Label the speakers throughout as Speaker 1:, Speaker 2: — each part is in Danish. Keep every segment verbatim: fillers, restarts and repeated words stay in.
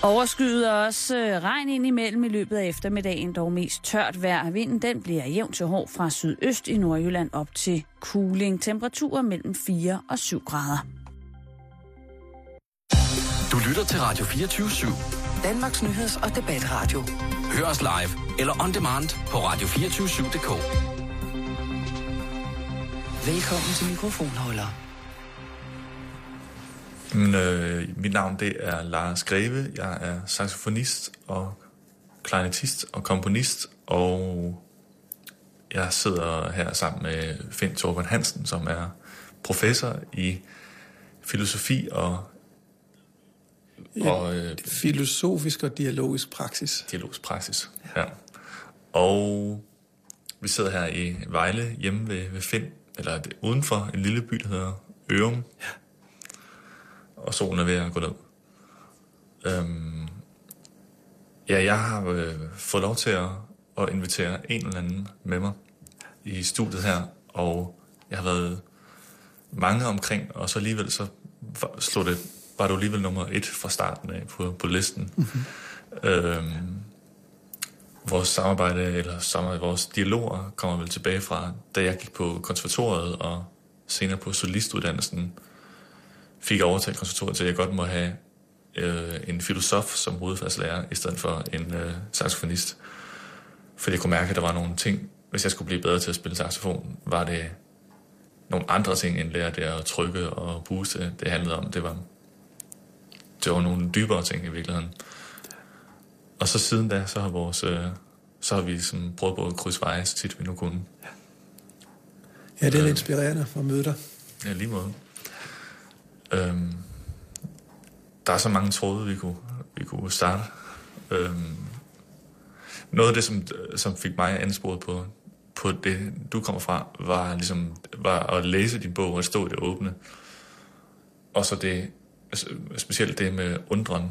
Speaker 1: Overskyet og også øh, regn ind imellem i løbet af eftermiddagen, dog mest tørt vejr. Vinden den bliver jævn til hård fra sydøst i Nordjylland op til kuling. Temperaturer mellem fire og syv grader.
Speaker 2: Du lytter til Radio fireogtyve syv.
Speaker 3: Danmarks nyheds- og debatradio.
Speaker 2: Hør os live eller on demand på radio to fire syv punktum d k.
Speaker 3: Velkommen til mikrofonholder.
Speaker 4: Men, øh, mit navn det er Lars Greve. Jeg er saxofonist og klarinettist og komponist, og jeg sidder her sammen med Finn Thorben Hansen, som er professor i filosofi og,
Speaker 5: ja,
Speaker 4: og øh,
Speaker 5: filosofisk og dialogisk praksis.
Speaker 4: Dialogisk praksis, ja. ja. Og vi sidder her i Vejle hjemme ved, ved Finn, eller det, udenfor en lille by, der hedder Ørum. Ja. Og solen er ved at gå ned. Øhm, ja, jeg har øh, fået lov til at, at invitere en eller anden med mig i studiet her, og jeg har været mange omkring, og så alligevel så slog det, var du alligevel nummer et fra starten af på, på listen. Mm-hmm. Øhm, vores samarbejde, eller samarbejde, vores dialoger kommer vel tilbage fra, da jeg gik på konservatoriet, og senere på solistuddannelsen, fik jeg overtalt konservatoriet til, at jeg godt må have øh, en filosof som hovedfagslærer, i stedet for en øh, saxofonist. Fordi jeg kunne mærke, at der var nogle ting, hvis jeg skulle blive bedre til at spille saxofon, var det nogle andre ting end lære det at trykke og booste. Det handlede om, det var, det var nogle dybere ting i virkeligheden. Og så siden da, så har, vores, øh, så har vi sådan prøvet på at krydse veje, så tit vi nu kunne.
Speaker 5: Ja, det er øh, inspirerende at møde dig.
Speaker 4: Ja, lige måde. Øhm, der er så mange tråde, vi kunne, vi kunne starte. Øhm, noget af det, som, som fik mig ansporet på, på det, du kommer fra, var, ligesom, var at læse din bog og stå i det åbne. Og så det, specielt det med undren.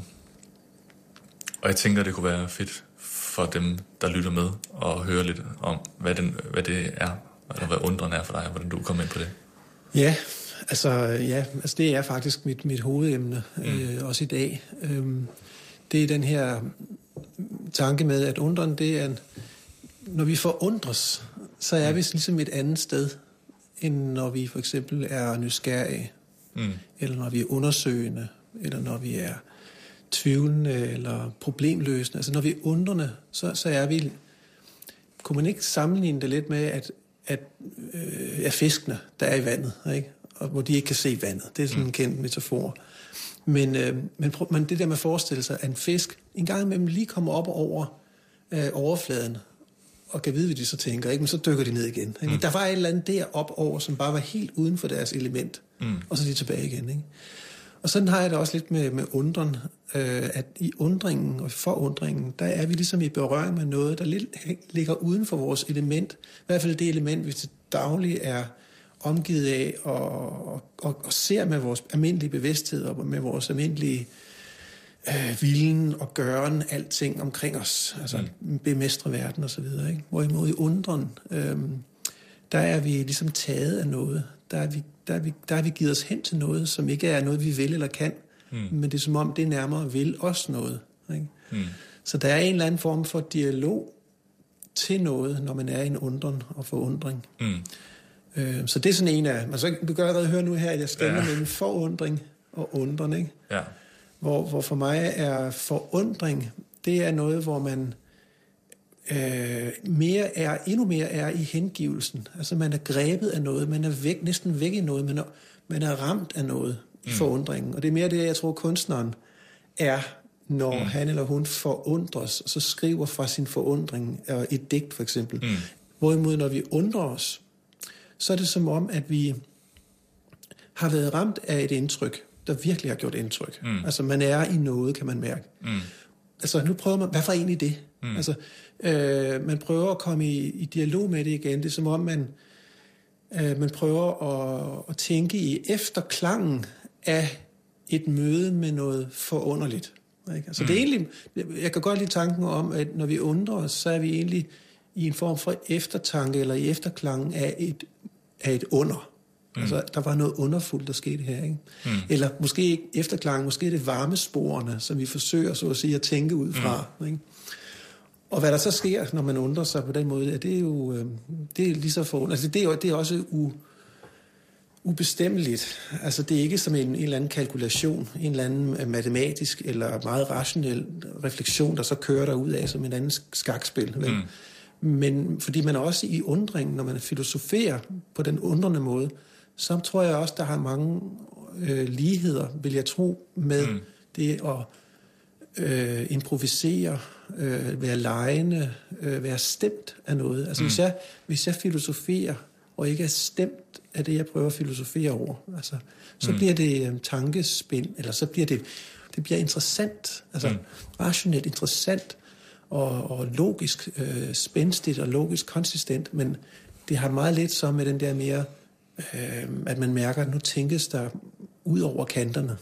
Speaker 4: Og jeg tænker, det kunne være fedt for dem, der lytter med, og høre lidt om, hvad, den, hvad det er, eller hvad undren er for dig, og hvordan du kommer ind på det.
Speaker 5: Ja, altså, ja, altså det er faktisk mit, mit hovedemne, mm. øh, også i dag. Øhm, det er den her tanke med, at undren, det er, en, når vi forundres, så er vi ligesom et andet sted, end når vi for eksempel er nysgerrige, mm. eller når vi er undersøgende, eller når vi er tvivlende, eller problemløsende. Altså når vi er undrende, så, så er vi, kunne man ikke sammenligne det lidt med, at, at øh, er fiskene, der er i vandet, ikke? Og hvor de ikke kan se vandet. Det er sådan en kendt metafor. Men, øh, men, prøv, men det der med at forestille sig, at en fisk en gang imellem lige kommer op over øh, overfladen, og kan vide, hvad de så tænker, ikke? Men så dykker de ned igen. Ikke? Mm. Der var et eller andet deroppe over, som bare var helt uden for deres element, mm. og så er de tilbage igen. Ikke? Og sådan har jeg det også lidt med, med undren, øh, at i undringen og forundringen, der er vi ligesom i berøring med noget, der lidt ligger uden for vores element. I hvert fald det element, vi til daglig er omgivet af og, og, og, og ser med vores almindelige bevidsthed og med vores almindelige øh, viljen og gøren, alting omkring os, altså mm. bemestre verden og så videre. Ikke? Hvorimod i undren, øh, der er vi ligesom taget af noget. Der er vi, der er vi, der er vi givet os hen til noget, som ikke er noget, vi vil eller kan, mm. men det er som om, det nærmere vil os noget. Ikke? Mm. Så der er en eller anden form for dialog til noget, når man er i en undren og forundring. Mm. Øh, så det er sådan en af... Man så, du kan allerede høre nu her, at jeg stemmer ja. mellem forundring og undren, ikke? Ja. Hvor, hvor for mig er forundring, det er noget, hvor man øh, mere er, endnu mere er i hengivelsen. Altså man er grebet af noget, man er væk, næsten væk i noget, man er, man er ramt af noget i mm. forundringen. Og det er mere det, jeg tror, kunstneren er, når mm. han eller hun forundres, og så skriver fra sin forundring, øh, et digt for eksempel. Mm. Hvorimod, når vi undrer os, så er det som om, at vi har været ramt af et indtryk, der virkelig har gjort indtryk. Mm. Altså, man er i noget, kan man mærke. Mm. Altså, nu prøver man, hvad var egentlig det? Mm. Altså, øh, man prøver at komme i, i dialog med det igen. Det er som om, man, øh, man prøver at, at tænke i efterklangen af et møde med noget forunderligt. Ikke? Altså, mm. det er egentlig, jeg kan godt lide tanken om, at når vi undrer os, så er vi egentlig i en form for eftertanke, eller i efterklangen af et, af et under. Mm. Altså, der var noget underfuldt, der skete her, ikke? Mm. Eller måske ikke efterklang, måske det varmesporene, som vi forsøger, så at sige, at tænke ud fra, mm. ikke? Og hvad der så sker, når man undrer sig på den måde, ja, det er jo det er lige så for, altså det er jo det er også u, ubestemmeligt. Altså det er ikke som en, en eller anden kalkulation, en eller anden matematisk eller meget rationel refleksion, der så kører der ud af som en anden skakspil. Mm. Men fordi man også i undringen, når man filosoferer på den undrende måde, så tror jeg også, der har mange øh, ligheder, vil jeg tro, med mm. det at øh, improvisere, øh, være legende, øh, være stemt af noget. Altså mm. hvis, jeg, hvis jeg filosoferer, og ikke er stemt af det, jeg prøver at filosofere over, altså, så mm. bliver det øh, tankespind, eller så bliver det, det bliver interessant, altså mm. rationelt interessant, og, og logisk øh, spændstigt og logisk konsistent, men det har meget lidt så med den der mere, øh, at man mærker, at nu tænkes der ud over kanterne.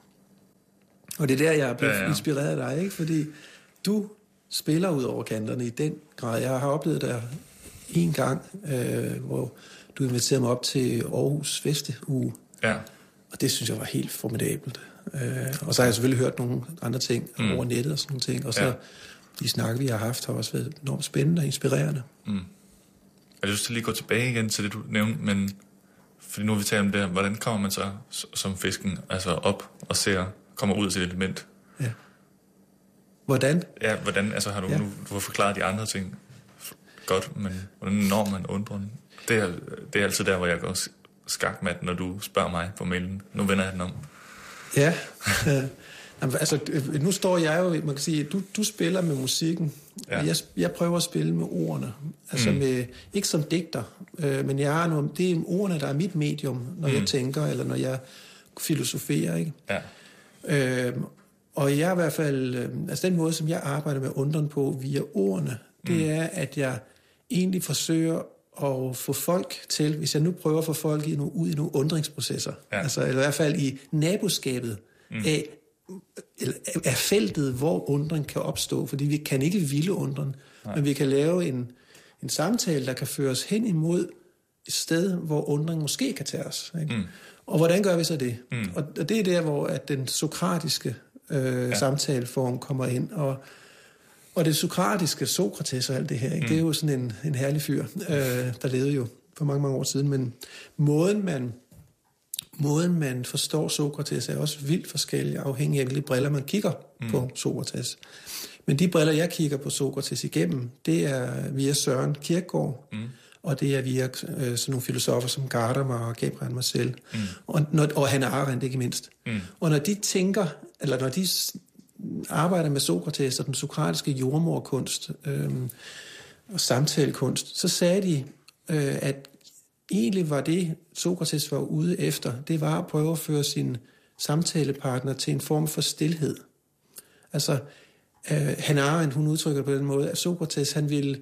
Speaker 5: Og det er der, jeg er blevet ja, ja. inspireret af dig, ikke? Fordi du spiller ud over kanterne i den grad. Jeg har oplevet dig en gang, øh, hvor du inviterede mig op til Aarhus Festeuge. Ja. Og det synes jeg var helt formidabelt. Øh, og så har jeg selvfølgelig hørt nogle andre ting mm. over nettet og sådan nogle ting. Og så ja. de snakke, vi har haft, har også været enormt spændende og inspirerende. Mm.
Speaker 4: Jeg har lyst til lige at gå tilbage igen til det, du nævnte, men fordi nu vi taler om det her, hvordan kommer man så som fisken altså op og ser, kommer ud af sit element? Ja.
Speaker 5: Hvordan?
Speaker 4: Ja, hvordan, altså har du, ja. nu, du har forklaret de andre ting godt, men hvordan når man undren? Det er, det er altid der, hvor jeg går skakmat, når du spørger mig på mailen. Nu vender jeg den om.
Speaker 5: Ja, øh, altså nu står jeg jo, man kan sige, du, du spiller med musikken, ja. jeg, jeg prøver at spille med ordene, altså mm. med, ikke som digter, øh, men jeg har nogle, det er ordene, der er mit medium, når mm. jeg tænker, eller når jeg filosoferer, ikke? Ja. Øh, og jeg er i hvert fald, øh, altså den måde, som jeg arbejder med undren på via ordene, det mm. er, at jeg egentlig forsøger at få folk til, hvis jeg nu prøver at få folk i nogle, ud i nogle undringsprocesser, ja. altså eller i hvert fald i naboskabet mm. af, af feltet, hvor undren kan opstå, fordi vi kan ikke ville undren, Nej. men vi kan lave en, en samtale, der kan føre os hen imod et sted, hvor undren måske kan tage os. Ikke? Mm. Og hvordan gør vi så det? Mm. Og, og det er der, hvor at den sokratiske øh, ja. samtaleform kommer ind, og Og det sokratiske, Sokrates og alt det her, ikke? Mm. det er jo sådan en, en herlig fyr, øh, der levede jo for mange, mange år siden. Men måden man, måden, man forstår Sokrates, er også vildt forskellig, afhængig af hvilke briller man kigger mm. på Sokrates. Men de briller, jeg kigger på Sokrates igennem, det er via Søren Kierkegaard, mm. og det er via øh, sådan nogle filosofer som Gadamer og Gabriel Marcel, mm. og, når, og Hannah Arendt ikke mindst. Mm. Og når de tænker, eller når de arbejder med Sokrates og den sokratiske jordmorkunst øh, og samtalekunst, så sagde de, øh, at egentlig var det, Sokrates var ude efter, det var at prøve at føre sin samtalepartner til en form for stilhed. Altså, øh, Hannah Arendt, hun udtrykker på den måde, at Sokrates, han ville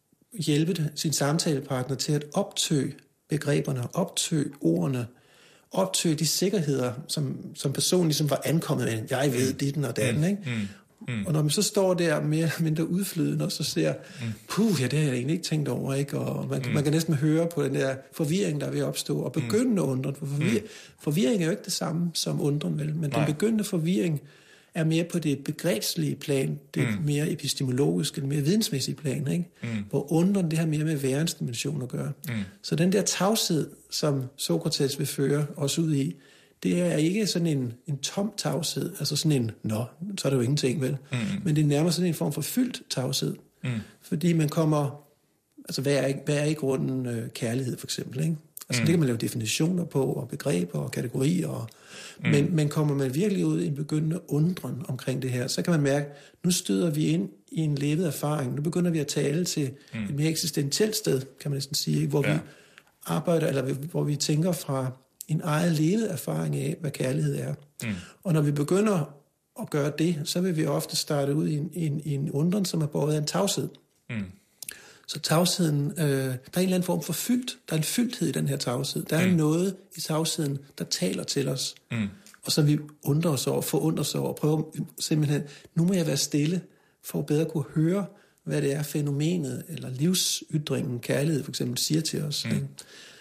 Speaker 5: hjælpe sin samtalepartner til at optøge begreberne, optøge ordene, optøge de sikkerheder, som, som personen ligesom var ankommet med. Jeg ved ditten og datten, ikke? Mm. Mm. Og når man så står der mere eller mindre udflydende, og så ser, mm. puh, ja, det har jeg egentlig ikke tænkt over, ikke? Og man, mm. man kan næsten høre på den der forvirring, der er ved at opstå, og begyndende mm. undren. For forvir- mm. forvirring er jo ikke det samme som undren, vel? Men Nej. den begyndende forvirring er mere på det begrebslige plan, det mm. mere epistemologiske, det mere vidensmæssige plan, ikke? Mm. Hvor undren, det har mere med værensdimension at gøre. Mm. Så den der tavshed, som Sokrates vil føre os ud i, det er ikke sådan en, en tom tavshed, altså sådan en, nå, så er det jo ingenting, vel? Mm. Men det er nærmere sådan en form for fyldt tavshed. Mm. Fordi man kommer, altså hvad er ikke, hvad er ikke grunden øh, kærlighed, for eksempel, ikke? Altså mm. det kan man lave definitioner på, og begreber og kategorier, og, mm. men, men kommer man virkelig ud i en begyndende undren omkring det her, så kan man mærke, nu støder vi ind i en levet erfaring, nu begynder vi at tale til mm. et mere eksistentielt sted, kan man næsten sige, hvor ja. vi arbejder, eller hvor vi tænker fra en eget levet erfaring af, hvad kærlighed er. Mm. Og når vi begynder at gøre det, så vil vi ofte starte ud i en, en, en undren, som er båret af en tavshed. Mm. Så tavsheden, øh, der er en eller anden form for fyldt. Der er en fyldthed i den her tavshed. Der er mm. noget i tavsheden, der taler til os. Mm. Og så vi undrer os over, forundrer os over, og prøver simpelthen, nu må jeg være stille, for at bedre kunne høre, hvad det er, fænomenet eller livsytringen, kærlighed for eksempel, siger til os. Mm.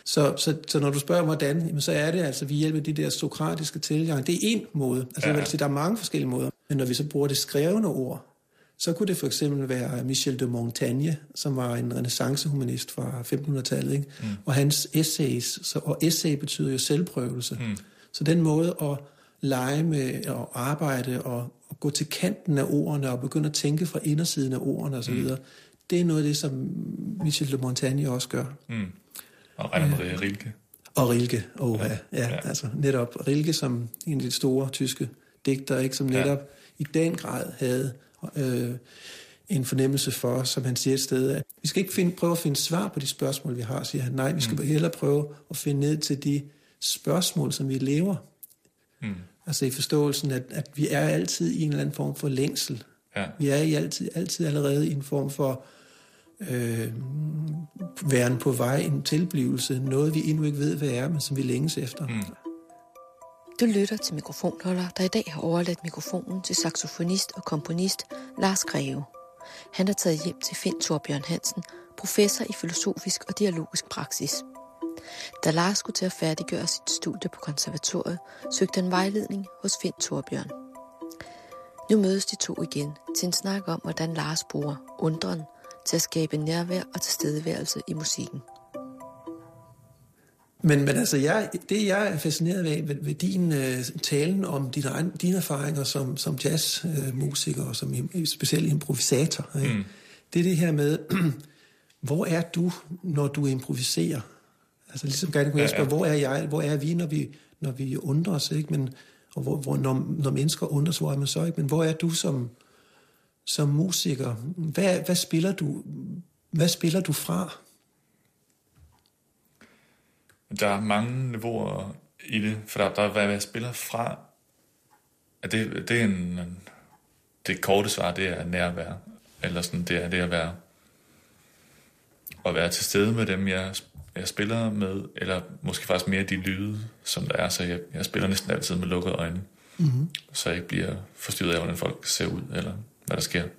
Speaker 5: Så, så, så når du spørger, hvordan, jamen, så er det altså ved hjælp af de der sokratiske tilgang. Det er en måde. Altså, ja. Jeg vil sige, der er mange forskellige måder. Men når vi så bruger det skrevne ord, så kunne det for eksempel være Michel de Montaigne, som var en renaissancehumanist fra femtenhundredetallet, ikke? Mm. Og hans essays, så, og essay betyder jo selvprøvelse. Mm. Så den måde at lege med og arbejde og, og gå til kanten af ordene og begynde at tænke fra indersiden af ordene osv., mm. det er noget af det, som Michel de Montaigne også gør.
Speaker 4: Mm. Og Rainer Maria Rilke.
Speaker 5: Og Rilke, oh, ja. Ja, ja,
Speaker 4: ja.
Speaker 5: Altså netop Rilke som en af de store tyske digtere, ikke, som netop ja. i den grad havde øh, en fornemmelse for, som han siger et sted, at vi skal ikke finde, prøve at finde svar på de spørgsmål, vi har, siger han. Nej, vi skal mm. hellere prøve at finde ned til de spørgsmål, som vi lever. Mm. Altså i forståelsen, at, at vi er altid i en eller anden form for længsel. Ja. Vi er i altid, altid allerede i en form for øh, væren på vej, en tilblivelse, noget vi endnu ikke ved, hvad er, men som vi længes efter. Mm.
Speaker 6: Du lytter til Mikrofonholder, der i dag har overladt mikrofonen til saxofonist og komponist Lars Greve. Han er taget hjem til Finn Thorbjørn Hansen, professor i filosofisk og dialogisk praksis. Da Lars skulle til at færdiggøre sit studie på konservatoriet, søgte han vejledning hos Finn Thorbjørn. Nu mødes de to igen til en snak om, hvordan Lars bruger undren til at skabe nærvær og tilstedeværelse i musikken.
Speaker 5: Men, men altså, jeg, det jeg er fascineret af ved, ved din uh, talen om dine, dine erfaringer som, som jazzmusiker og som specielt improvisator, mm. det er det her med, hvor er du, når du improviserer? Altså ligesom gerne kunne jeg spørge, ja, ja. hvor er jeg, hvor er vi, når vi, når vi undrer os, ikke? Men, og hvor, hvor, når, når mennesker undrer sig, hvor er man så, ikke? Men hvor er du som, som musiker? Hvad, hvad, spiller du, hvad spiller du fra?
Speaker 4: Der er mange niveauer i det, for der, der er, hvad jeg spiller fra. At det, det er en, det korte svar, det er nærvær. Eller sådan, det er det at være, at være til stede med dem, jeg, jeg spiller med, eller måske faktisk mere de lyde, som der er. Så jeg, jeg spiller næsten altid med lukkede øjne, mm-hmm. så jeg ikke bliver forstyrret af, hvordan folk ser ud, eller hvad der sker.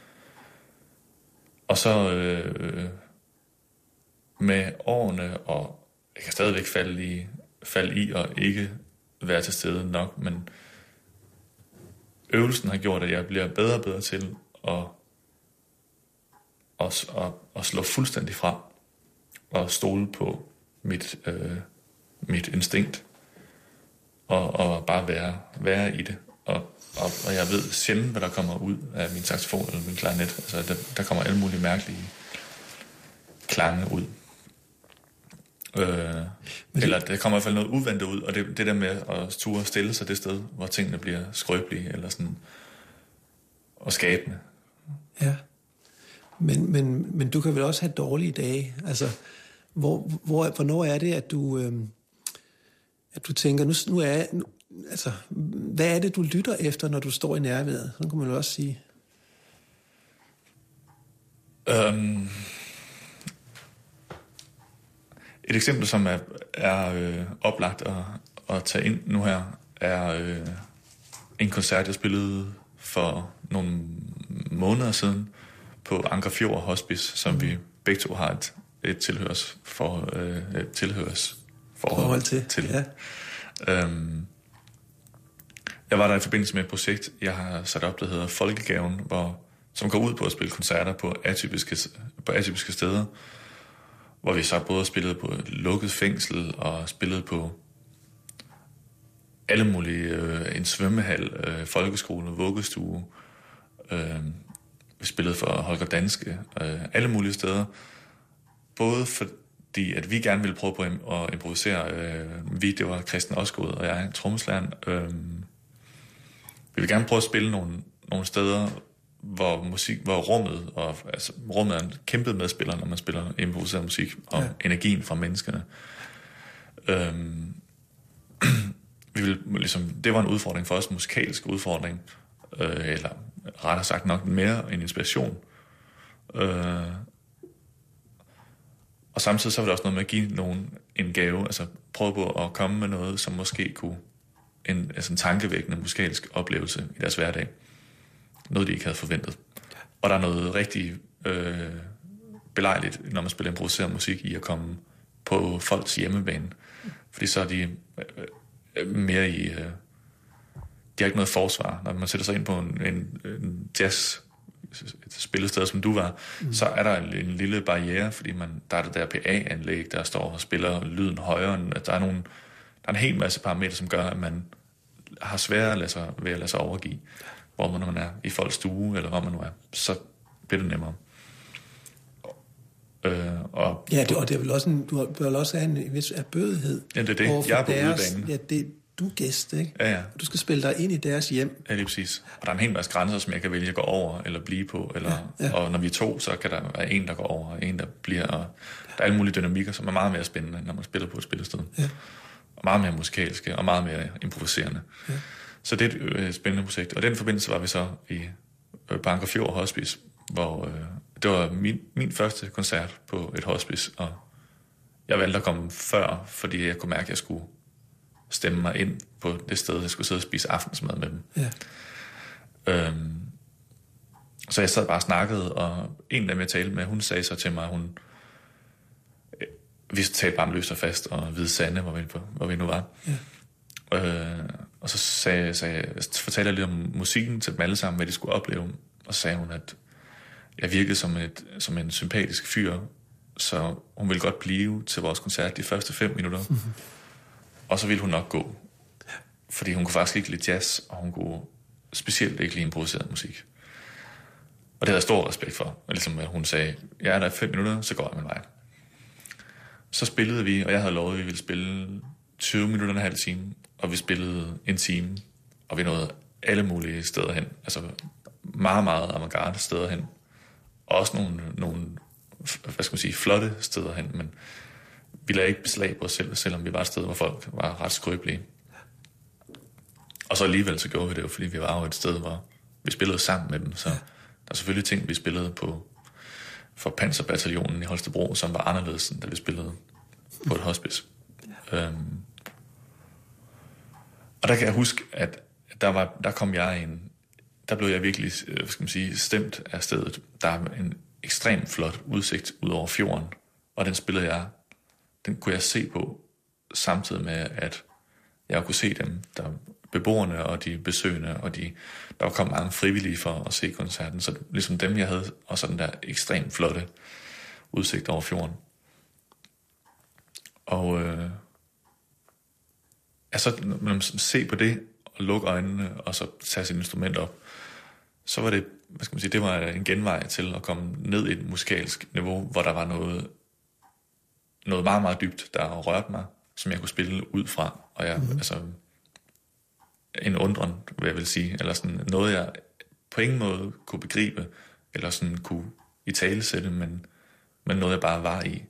Speaker 4: Og så øh, med årene, og jeg kan stadigvæk falde i, falde i og ikke være til stede nok, men øvelsen har gjort, at jeg bliver bedre og bedre til at, at, at, at slå fuldstændig fra og stole på mit, øh, mit instinkt og, og bare være, være i det. Og, og, og jeg ved sjældent, hvad der kommer ud af min saxofon eller min klarinet. Altså, der, der kommer alle mulige mærkelige klange ud. Øh, eller der kommer i hvert fald noget uventet ud, og det, det der med at ture stille sig det sted, hvor tingene bliver skrøbelige eller sådan, og skabende.
Speaker 5: Ja, men, men, men du kan vel også have dårlige dage. Altså, hvor, hvor, hvornår er det, at du, øh, at du tænker, nu, nu er nu, altså, hvad er det, du lytter efter, når du står i nærværet? Sådan kan man jo også sige.
Speaker 4: Um, et eksempel, som er, er øh, oplagt at, at tage ind nu her, er øh, en koncert, jeg spillede for nogle måneder siden på Ankerfjord Hospice, som mm. vi begge to har et, et tilhørs for, øh, et tilhørs forhold, forhold til. til. Ja. Um, jeg var der i forbindelse med et projekt, jeg har sat op, der hedder Folkegaven, hvor, som går ud på at spille koncerter på atypiske, på atypiske steder, hvor vi så både spillede på et lukket fængsel og spillede på alle mulige, øh, en svømmehal, øh, folkeskole, vuggestue. Øh, vi spillede for Holger Danske, øh, alle mulige steder. Både fordi, at vi gerne ville prøve på at improvisere. Øh, vi, det var Christian Osgaard og jeg, trommeslageren. Øh, vi vil gerne prøve at spille nogle, nogle steder, hvor musik, hvor rummet, og, altså, rummet er en kæmpe medspiller, når man spiller improviseret musik, og ja. energien fra menneskerne. Øhm, vi vil, ligesom, det var en udfordring for os, en musikalsk udfordring, øh, eller rettere sagt nok mere en inspiration. Øh, og samtidig så var det også noget med at give nogen en gave, altså prøve på at komme med noget, som måske kunne en, altså en tankevækkende musikalsk oplevelse i deres hverdag. Noget, de ikke havde forventet. Og der er noget rigtig øh, belejligt, når man spiller improviseret musik, i at komme på folks hjemmebane. Fordi så er de øh, mere i... Øh, de har ikke noget forsvar. Når man sætter sig ind på en, en, en jazz spillested, som du var, mm. så er der en, en lille barriere, fordi man, der er det der P A-anlæg, der står og spiller lyden højere. Der er, nogle, der er en hel masse parametre, som gør, at man har sværere at lade sig, ved at lade sig overgive, hvor man, når man er i folks stue, eller hvor man nu er, så bliver det nemmere. Øh, og,
Speaker 5: ja, det, og det er vel også en, du bør vel også have en vis erbødighed.
Speaker 4: Ja, det er det. Jeg er på
Speaker 5: deres,
Speaker 4: udebanen.
Speaker 5: ja, det, du er gæst, ikke?
Speaker 4: Ja, ja.
Speaker 5: Du skal spille dig ind i deres hjem.
Speaker 4: Ja, lige præcis. Og der er en hel masse grænser, som jeg kan vælge at gå over, eller blive på, eller, ja, ja. Og når vi er to, så kan der være en, der går over, og en, der bliver, og der er alle mulige dynamikker, som er meget mere spændende, når man spiller på et spillested. Ja. Og meget mere musikalske, og meget mere improviserende. Ja. Så det er et øh, spændende projekt. Og i den forbindelse var vi så i øh, Banker Fjord Hospice, hvor øh, det var min, min første koncert på et hospice, og jeg valgte at komme før, fordi jeg kunne mærke, at jeg skulle stemme mig ind på det sted, jeg skulle sidde og spise aftensmad med dem. Ja. Øhm, så jeg sad bare og snakkede, og en af dem, jeg talte med, hun sagde så til mig, hun vi talte bare om løs og fast, og Hvide Sande, hvor vi, hvor vi nu var. Ja. Øh, og så sagde, sagde, fortalte jeg lidt om musikken til dem alle sammen, hvad de skulle opleve, og så sagde hun, at jeg virkede som, et, som en sympatisk fyr, så hun ville godt blive til vores koncert de første fem minutter. Mm-hmm. Og så ville hun nok gå. Fordi hun kunne faktisk ikke lide jazz, og hun kunne specielt ikke lide improviseret musik. Og det havde jeg stor respekt for. Og ligesom at hun sagde, jeg er der i fem minutter, så går jeg min vej. Så spillede vi, og jeg havde lovet, at vi ville spille tyve minutter og en halv time. Og vi spillede en time, og vi nåede alle mulige steder hen. Altså meget, meget avantgarde steder hen. Og også nogle, nogle hvad skal man sige, flotte steder hen, men vi lagde ikke beslag på os selv, selvom vi var et sted, hvor folk var ret skrøbelige. Og så alligevel så gjorde vi det jo, fordi vi var jo et sted, hvor vi spillede sammen med dem. Så der er selvfølgelig ting, vi spillede på for Panserbataljonen i Holstebro, som var anderledes, end da vi spillede på et hospice. Ja. Øhm, og der kan jeg huske, at der, var, der kom jeg en, der blev jeg virkelig, hvad skal man sige, stemt af stedet. Der er en ekstremt flot udsigt ud over fjorden, og den spillede jeg, den kunne jeg se på, samtidig med, at jeg kunne se dem, der beboerne og de besøgende, og de, der kom mange frivillige for at se koncerten, så ligesom dem, jeg havde, og så den der ekstremt flotte udsigt over fjorden. Og øh, altså, når man se på det, og lukke øjnene, og så tage sit instrument op, så var det, hvad skal man sige, det var en genvej til at komme ned i et musikalsk niveau, hvor der var noget, noget meget, meget dybt, der rørte mig, som jeg kunne spille ud fra, og jeg, mm-hmm. altså, en undren, vil jeg vil sige, eller sådan noget, jeg på ingen måde kunne begribe, eller sådan kunne italesætte, men, men noget, jeg bare var i.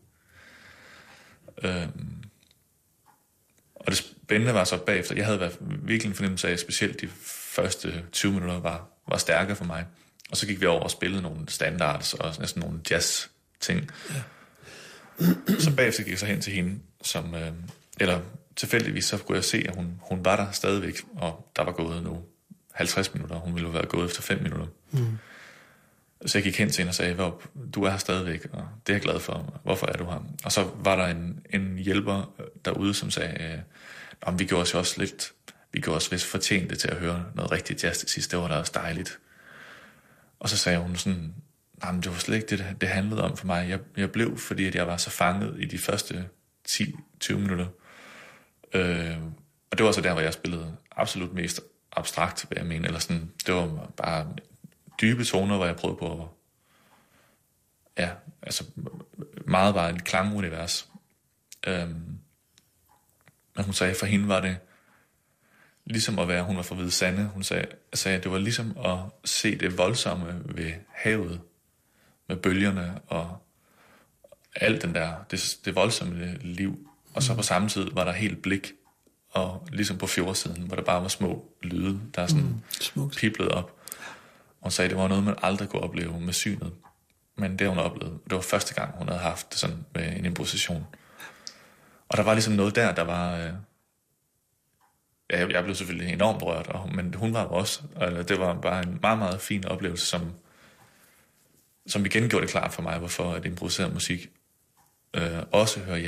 Speaker 4: Øhm, og det spændende var så bagefter, jeg havde været virkelig en fornemmelse af, at specielt de første tyve minutter var, var stærke for mig. Og så gik vi over og spillede nogle standards og næsten nogle jazz-ting. Ja. Så bagefter gik jeg så hen til hende, som, øh, eller tilfældigvis så kunne jeg se, at hun, hun var der stadigvæk, og der var gået nu halvtreds minutter, hun ville være gået efter fem minutter. Mm. Så jeg gik hen til hende og sagde, du er her stadigvæk, og det er jeg glad for, hvorfor er du her? Og så var der en, en hjælper derude, som sagde, om vi gjorde os også lidt, vi gjorde os vist fortjente til at høre noget rigtigt jazz til sidst, det var da også dejligt. Og så sagde hun sådan, nej, men det var slet ikke det, det handlede om for mig. Jeg, jeg blev, fordi at jeg var så fanget i de første ti til tyve minutter. Øh, og det var så der, hvor jeg spillede absolut mest abstrakt, hvad jeg mener, eller sådan, det var bare dybe toner, hvor jeg prøvede på at, ja, altså meget bare et klangunivers. Øh, men hun sagde, for hende var det ligesom at være, hun var fra Hvide Sande, hun sagde, sagde, at det var ligesom at se det voldsomme ved havet, med bølgerne og alt den der, det, det voldsomme liv. Og så på samme tid var der helt blik, og ligesom på fjordsiden, hvor der bare var små lyde, der sådan mm, piblede op. Og hun sagde, at det var noget, man aldrig kunne opleve med synet. Men det hun oplevede, det var første gang, hun havde haft det sådan med en improvisation. Og der var ligesom noget der, der var... Øh, ja, jeg blev selvfølgelig enormt berørt, og, men hun var også. Og det var bare en meget, meget fin oplevelse, som, som igen gjorde det klart for mig, hvorfor at improviseret musik øh, også hører hjemme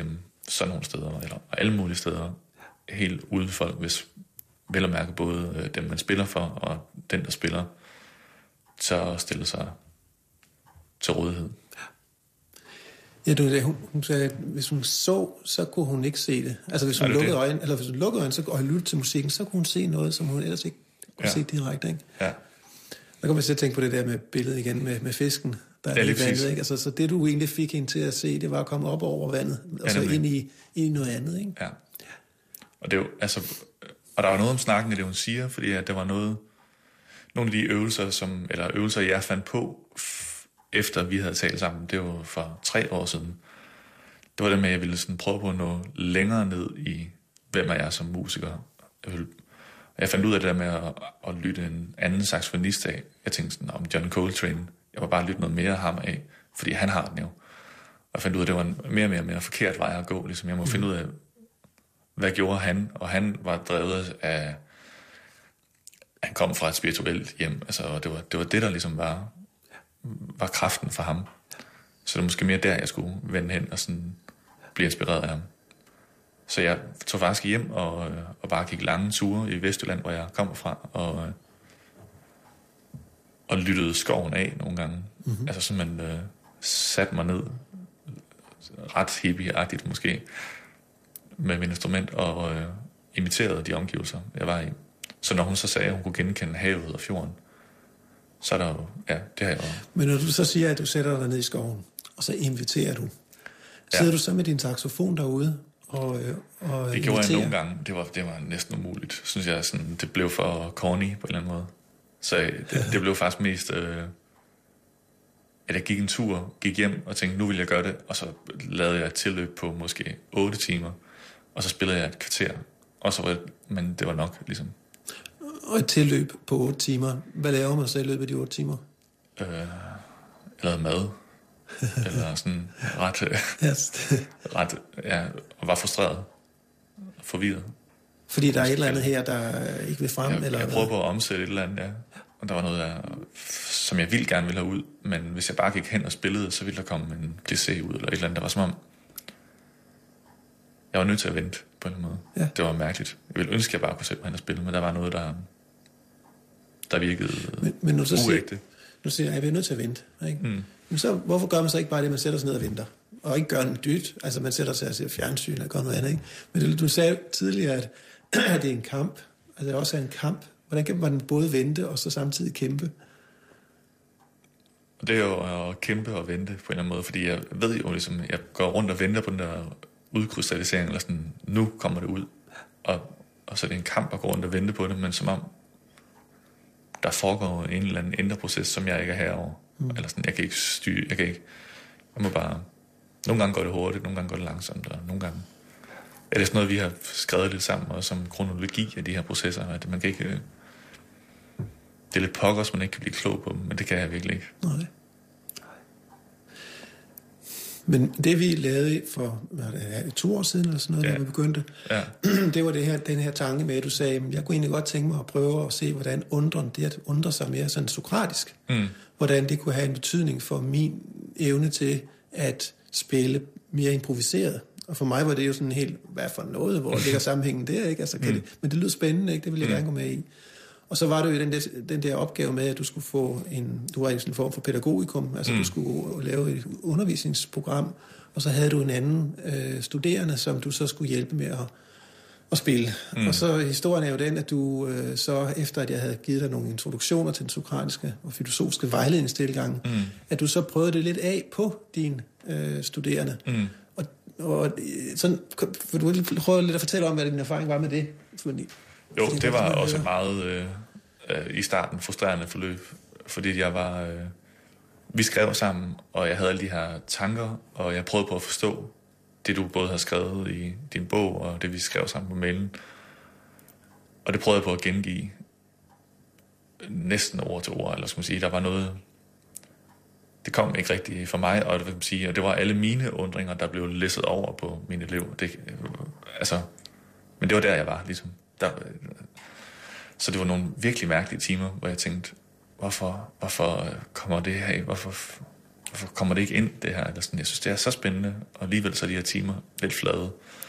Speaker 4: sådan nogle steder, eller alle mulige steder, helt ude folk, hvis vel at mærke både dem, man spiller for, og den, der spiller, så stiller sig til rådighed.
Speaker 5: Ja, du, hun, hun sagde, at hvis hun så, så kunne hun ikke se det. Altså hvis hun lukkede øjnene, eller hvis hun lukkede øjnene, så, og lyttede til musikken, så kunne hun se noget, som hun ellers ikke kunne ja. se direkte, ikke?
Speaker 4: Ja.
Speaker 5: Der kan man selv tænke på det der med billedet igen med, med fisken, der er i vandet, ikke? Altså, så det du egentlig fik hende til at se, det var at komme op over vandet, og så ind i, ind i noget andet, ikke?
Speaker 4: Ja. Og det er jo, altså, og der var noget om snakken i det, hun siger, fordi at der var noget, nogle af de øvelser, som, eller øvelser, jeg fandt på, efter vi havde talt sammen, det var for tre år siden. Det var det med, at jeg ville sådan prøve på at nå længere ned i, hvem er jeg som musiker. Jeg, ville, jeg fandt ud af det der med at, at lytte en anden saxofonist af. Jeg tænkte sådan om John Coltrane. Jeg var bare lytte noget mere af ham af, fordi han har den jo. Og jeg fandt ud af, at det var en mere og mere, mere forkert vej at gå. Ligesom jeg må mm. finde ud af, hvad gjorde han? Og han var drevet af, han kom fra et spirituelt hjem. Altså, det var det, var det der ligesom var... var kraften for ham. Så det var måske mere der, jeg skulle vende hen og sådan blive inspireret af ham. Så jeg tog faktisk hjem og, og bare gik lange ture i Vestjylland, hvor jeg kommer fra, og, og lyttede skoven af nogle gange. Mm-hmm. Altså simpelthen øh, satte mig ned, ret hippie-agtigt måske, med min instrument, og øh, imiterede de omgivelser, jeg var i. Så når hun så sagde, at hun kunne genkende havet og fjorden, så er der jo, ja, det har jeg jo.
Speaker 5: Men når du så siger, at du sætter dig ned i skoven, og så inviterer du, sidder ja. du så med din saxofon derude og, og
Speaker 4: det gjorde inviterer? Jeg nogle gange. Det var, det var næsten umuligt, synes jeg. Sådan, det blev for corny på en eller anden måde. Så det, det blev faktisk mest, øh, at jeg gik en tur, gik hjem og tænkte, nu vil jeg gøre det. Og så lavede jeg et tilløb på måske otte timer, og så spillede jeg et kvarter. Og så var det, men det var nok, ligesom.
Speaker 5: Og et tilløb på otte timer. Hvad laver man så i løbet af de otte timer?
Speaker 4: Øh, jeg lavede mad. Eller sådan ret...
Speaker 5: yes.
Speaker 4: ret ja, og var frustreret. Forvirret.
Speaker 5: Fordi der er et eller andet her, der ikke vil frem?
Speaker 4: Jeg,
Speaker 5: eller
Speaker 4: jeg prøvede på at omsætte et eller andet, ja. Og der var noget, der, som jeg vildt gerne ville have ud. Men hvis jeg bare gik hen og spillede, så ville der komme en plissé ud, eller et eller andet. Der var som om... Jeg var nødt til at vente på en måde. Ja. Det var mærkeligt. Jeg ville ønske, at jeg bare kunne sætte mig hen og spille, men der var noget, der, der virkede men, men nu så uægte.
Speaker 5: Siger, nu siger jeg, at jeg er nødt til at vente. Ikke? Mm. Men så, hvorfor gør man så ikke bare det, man sætter sig ned og venter? Og ikke gør en dyt. Altså, man sætter sig og ser fjernsyn eller gør noget andet. Ikke? Men det, du sagde tidligere, at, at det er en kamp. Altså, det også er en kamp. Hvordan kan man både vente og så samtidig kæmpe?
Speaker 4: Og det er jo at kæmpe og vente på en eller anden måde, fordi jeg ved jo ligesom, jeg går rundt og venter på den der udkrystallisering, eller sådan, nu kommer det ud. Og, og så er det en kamp at gå rundt og vente på det, men som om der foregår en eller anden indre proces, som jeg ikke er herover. Mm. Eller sådan, jeg kan ikke styre, jeg kan ikke, jeg må bare, nogle gange går det hurtigt, nogle gange går det langsomt, og nogle gange er det sådan noget, vi har skrevet lidt sammen, og som kronologi af de her processer, at man kan ikke, det er lidt pokkers, man ikke kan blive klog på dem, men det kan jeg virkelig ikke.
Speaker 5: Nej. Men det vi lavede for hvad det er, to år siden eller sådan noget, ja. Da vi begyndte, ja. Det var det her, den her tanke med, at du sagde, jeg kunne egentlig godt tænke mig at prøve at se, hvordan undren, det at undre sig mere sådan sokratisk, mm. hvordan det kunne have en betydning for min evne til at spille mere improviseret. Og for mig var det jo sådan helt, hvad for noget, hvor ligger sammenhængen der, ikke? Altså, kan mm. det, men det lyder spændende, ikke? Det ville jeg mm. gerne gå med i. Og så var det jo den der, den der opgave med, at du skulle få en, du var i en form for pædagogikum, altså mm. du skulle lave et undervisningsprogram, og så havde du en anden øh, studerende, som du så skulle hjælpe med at, at spille. Mm. Og så historien er jo den, at du øh, så, efter at jeg havde givet dig nogle introduktioner til den sokratiske og filosofiske vejledningstilgang, mm. at du så prøvede det lidt af på dine øh, studerende. Mm. Og, og sådan, for du prøve lidt at fortælle om, hvad din erfaring var med det? Fordi,
Speaker 4: Jo, det var også et meget øh, øh, i starten frustrerende forløb, fordi jeg var, øh, vi skrev sammen, og jeg havde alle de her tanker, og jeg prøvede på at forstå det, du både har skrevet i din bog, og det, vi skrev sammen på mailen. Og det prøvede jeg på at gengive næsten ord til ord, eller skal man sige, der var noget, det kom ikke rigtigt for mig, og det, vil sige, og det var alle mine undringer, der blev læsset over på mine elever. Det, øh, altså, men det var der, jeg var, ligesom. Der, så det var nogle virkelig mærkelige timer, hvor jeg tænkte, hvorfor, hvorfor kommer det her? Hvorfor, hvorfor kommer det ikke ind, det her? Eller sådan. Jeg synes, det er så spændende, og alligevel så er de her timer lidt flade.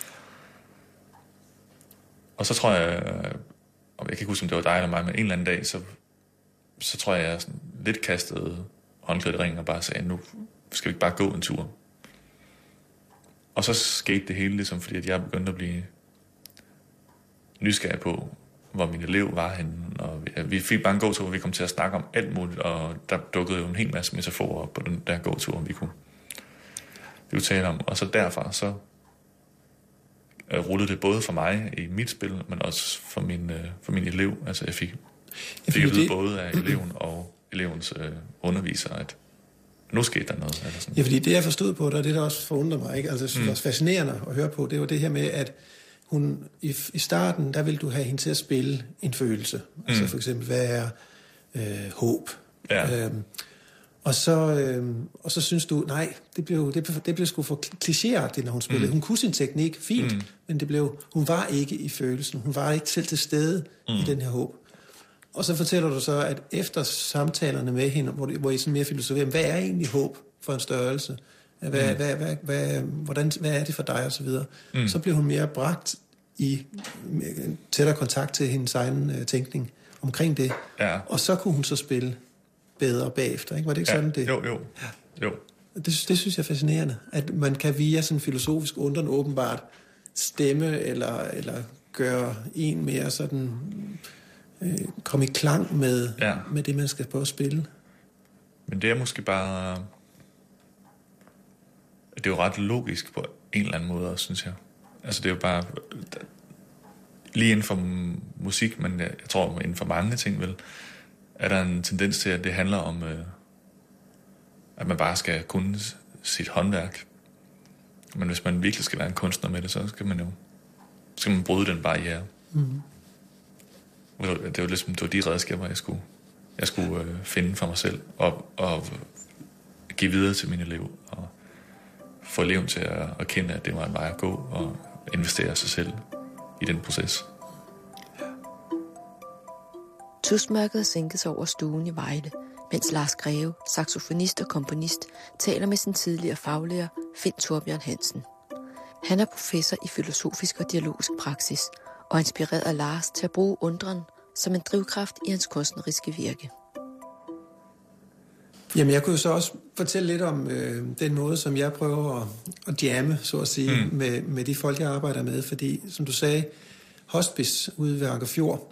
Speaker 4: Og så tror jeg, og jeg kan ikke huske, om det var dig eller mig, men en eller anden dag, så, så tror jeg, jeg sådan lidt kastede håndklædet i ringen og bare sagde, nu skal vi ikke bare gå en tur. Og så skete det hele ligesom, fordi at jeg begyndte at blive nysgerrig på, hvor min elev var henne. Og vi, vi fik bare en gåtur, hvor vi kom til at snakke om alt muligt, og der dukkede jo en hel masse metaforer på den der gåtur, vi kunne, vi kunne tale om. Og så derfra, så rullede det både for mig i mit spil, men også for min, for min elev. Altså jeg fik, fik at vide både af eleven og elevens øh, underviser, at nu skete der noget. Eller sådan.
Speaker 5: Ja, fordi det jeg forstod på dig, det der også forundrer mig, ikke? Altså, det var mm. fascinerende at høre på, det var det her med, at hun, i, i starten, der ville du have hende til at spille en følelse. Mm. Altså for eksempel, hvad er øh, håb?
Speaker 4: Ja.
Speaker 5: Øhm, og, så, øhm, og så synes du, nej, det blev, det, det blev sgu for klichéagtigt, når hun spillede. Mm. Hun kunne sin teknik fint, mm. men det blev, hun var ikke i følelsen. Hun var ikke selv til stede mm. i den her håb. Og så fortæller du så, at efter samtalerne med hende, hvor, hvor I sådan mere filosoferer, hvad er egentlig håb for en størrelse? Hvad, mm. hvad, hvad, hvad, hvordan, hvad er det for dig? Og så videre. Mm. Så bliver hun mere bragt i tættere kontakt til hendes egen øh, tænkning omkring det.
Speaker 4: Ja.
Speaker 5: Og så kunne hun så spille bedre bagefter. Ikke? Var det ikke
Speaker 4: ja.
Speaker 5: sådan det?
Speaker 4: Jo, jo. jo.
Speaker 5: Det, det synes jeg er fascinerende, at man kan via sådan filosofisk undren åbenbart stemme eller, eller gøre en mere sådan øh, komme i klang med,
Speaker 4: ja.
Speaker 5: med det, man skal prøve at spille.
Speaker 4: Men det er måske bare... Det er jo ret logisk på en eller anden måde, synes jeg. Altså det er jo bare... Lige inden for musik, men jeg tror inden for mange ting vel, er der en tendens til, at det handler om, øh, at man bare skal kunne sit håndværk. Men hvis man virkelig skal være en kunstner med det, så skal man jo skal man bryde den barriere. Mm. Det var ligesom, det var de redskaber, jeg skulle, jeg skulle øh, finde for mig selv, og, og give videre til mine elever, og få eleven til at, at kende, at det var en vej at gå, og investere sig selv i den proces.
Speaker 6: Tusmørket sænkes over stuen i Vejle, mens Lars Greve, saxofonist og komponist, taler med sin tidligere faglærer, Finn Thorbjørn Hansen. Han er professor i filosofisk og dialogisk praksis, og inspirerede Lars til at bruge undren som en drivkraft i hans kunstneriske virke.
Speaker 5: Jamen, jeg kunne jo så også fortælle lidt om øh, den måde, som jeg prøver at, at jamme, så at sige, mm. med, med de folk, jeg arbejder med. Fordi, som du sagde, hospice ude ved Ankerfjord,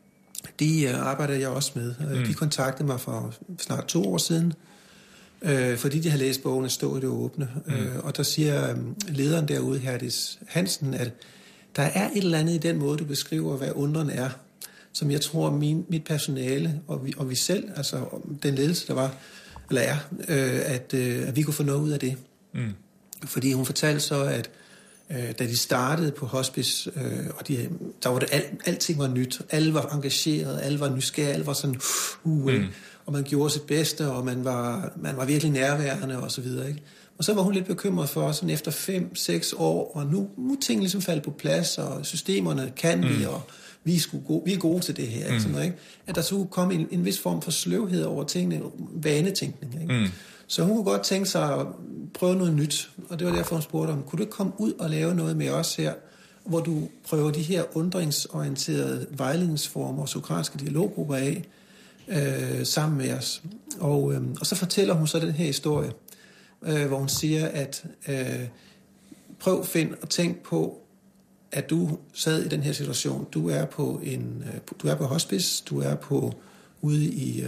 Speaker 5: de øh, arbejder jeg også med. Mm. De kontaktede mig for snart to år siden, øh, fordi de har læst bogen Stå i det åbne. Mm. Øh, og der siger øh, lederen derude, Herdis Hansen, at der er et eller andet i den måde, du beskriver, hvad undren er, som jeg tror, min, mit personale og vi, og vi selv, altså den ledelse, der var, eller er, øh, at, øh, at vi kunne få noget ud af det. Mm. Fordi hun fortalte så, at øh, da de startede på hospice, øh, og de, der var det, al, alting var nyt, alle var engageret, alle var nysgerrige, alle var sådan, uh, mm. og man gjorde sit bedste, og man var, man var virkelig nærværende, og så videre, ikke? Og så var hun lidt bekymret for, sådan efter fem, seks år, og nu, nu ting ligesom faldt på plads, og systemerne kan mm. vi, og vi er, sgu gode, vi er gode til det her, ikke? Mm. Sådan noget, ikke? At der så komme en, en vis form for sløvhed over tingene, vanetænkning. Ikke? Mm. Så hun kunne godt tænke sig at prøve noget nyt, og det var derfor, hun spurgte om, kunne du ikke komme ud og lave noget med os her, hvor du prøver de her undringsorienterede vejledningsformer og sokratiske dialoggrupper af, øh, sammen med os. Og, øh, og så fortæller hun så den her historie, øh, hvor hun siger, at øh, prøv, find og tænk på, at du sad i den her situation. Du er på en, du er på hospice, du er på ude i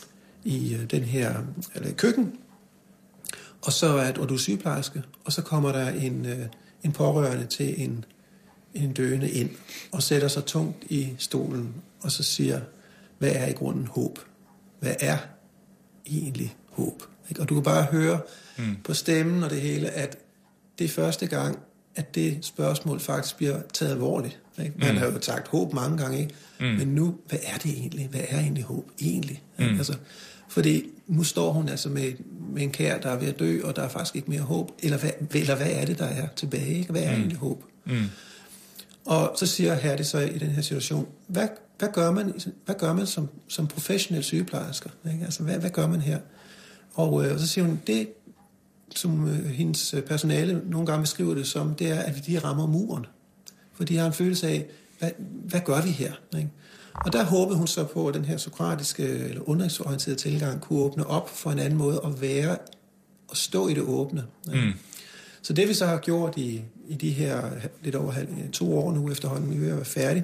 Speaker 5: i den her eller køkken, og så er og du er sygeplejerske, og så kommer der en en pårørende til en en døende ind og sætter sig tungt i stolen og så siger, hvad er i grunden håb? Hvad er egentlig håb? Og du kan bare høre mm. på stemmen og det hele, at det er første gang, at det spørgsmål faktisk bliver taget alvorligt. Ikke? Man mm. har jo sagt håb mange gange, ikke? Mm. Men nu, hvad er det egentlig? Hvad er egentlig håb? Egentlig? Mm. Altså, fordi nu står hun altså med, med en kær, der er ved at dø, og der er faktisk ikke mere håb. Eller hvad, eller hvad er det, der er tilbage? Ikke? Hvad er mm. egentlig håb? Mm. Og så siger Herdis så i den her situation, hvad, hvad gør man, hvad gør man som, som professionel sygeplejersker? Ikke? Altså, hvad, hvad gør man her? Og øh, så siger hun, det som øh, hendes personale nogle gange beskriver det som, det er, at de rammer muren. For de har en følelse af, hvad, hvad gør vi her? Ikke? Og der håbede hun så på, at den her sokratiske eller undringsorienterede tilgang kunne åbne op for en anden måde at være og stå i det åbne. Mm. Så det vi så har gjort i, i de her lidt over to år nu efterhånden, vi er ved at være færdige,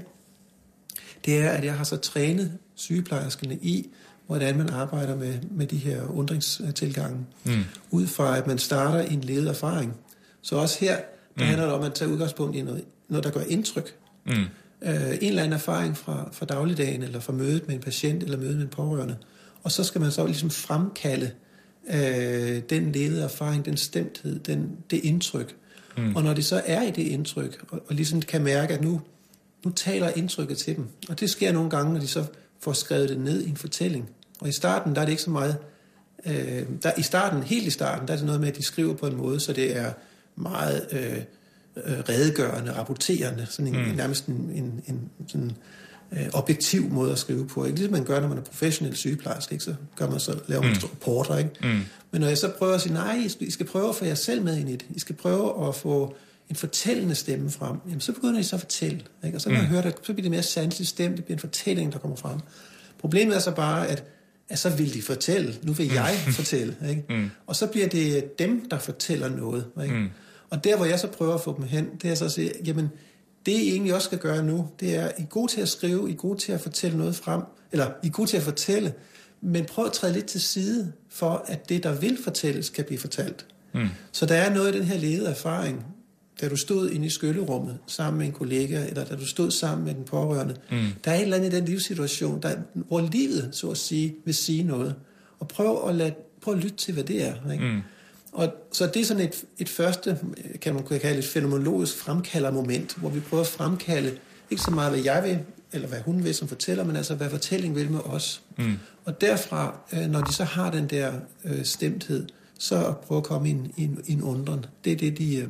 Speaker 5: det er, at jeg har så trænet sygeplejerskerne i, hvordan man arbejder med, med de her undringstilgange. Mm. Ud fra, at man starter en ledet erfaring. Så også her, der mm. handler det om at tage udgangspunkt i noget, noget der gør indtryk. Mm. Uh, en eller anden erfaring fra, fra dagligdagen, eller fra mødet med en patient, eller mødet med en pårørende. Og så skal man så ligesom fremkalde uh, den ledede erfaring, den stemthed, den, det indtryk. Mm. Og når de så er i det indtryk, og, og ligesom kan mærke, at nu, nu taler indtrykket til dem. Og det sker nogle gange, når de så får skrevet det ned i en fortælling. Og i starten, der er det ikke så meget... Øh, der, I starten, helt i starten, der er det noget med, at de skriver på en måde, så det er meget øh, øh, redegørende, rapporterende, sådan en, mm. nærmest en, en, en sådan, øh, objektiv måde at skrive på. Ikke? Ligesom man gør, når man er professionel sygeplejerske, ikke? Så gør man så, laver man mm. rapporter. Ikke? Mm. Men når jeg så prøver at sige, nej, I skal, I skal prøve at få jer selv med ind i det. I skal prøve at få en fortællende stemme frem. Jamen, så begynder I så at fortælle. Ikke? Og så, mm. man hører det, så bliver det mere sanseligt stemme, det bliver en fortælling, der kommer frem. Problemet er så bare, at, at så vil de fortælle. Nu vil jeg mm. fortælle. Ikke? Mm. Og så bliver det dem, der fortæller noget. Ikke? Mm. Og der, hvor jeg så prøver at få dem hen, det er så at sige, jamen, det I egentlig også skal gøre nu, det er, I er gode til at skrive, I er gode til at fortælle noget frem, eller I er gode til at fortælle, men prøv at træde lidt til side, for at det, der vil fortælles, kan blive fortalt. Mm. Så der er noget i den her ledede erfaring, da du stod inde i skyllerummet sammen med en kollega, eller da du stod sammen med den pårørende. Mm. Der er et eller andet i den livssituation, der, hvor livet, så at sige, vil sige noget. Og prøv at, lade, prøv at lytte til, hvad det er. Ikke? Mm. Og så det er sådan et, et første, kan man kalde et fænomenologisk fremkaldermoment, hvor vi prøver at fremkalde, ikke så meget hvad jeg vil, eller hvad hun vil som fortæller, men altså hvad fortællingen vil med os. Mm. Og derfra, når de så har den der øh, stemthed, så prøve at komme ind i en, en undren. Det er det, de... Øh,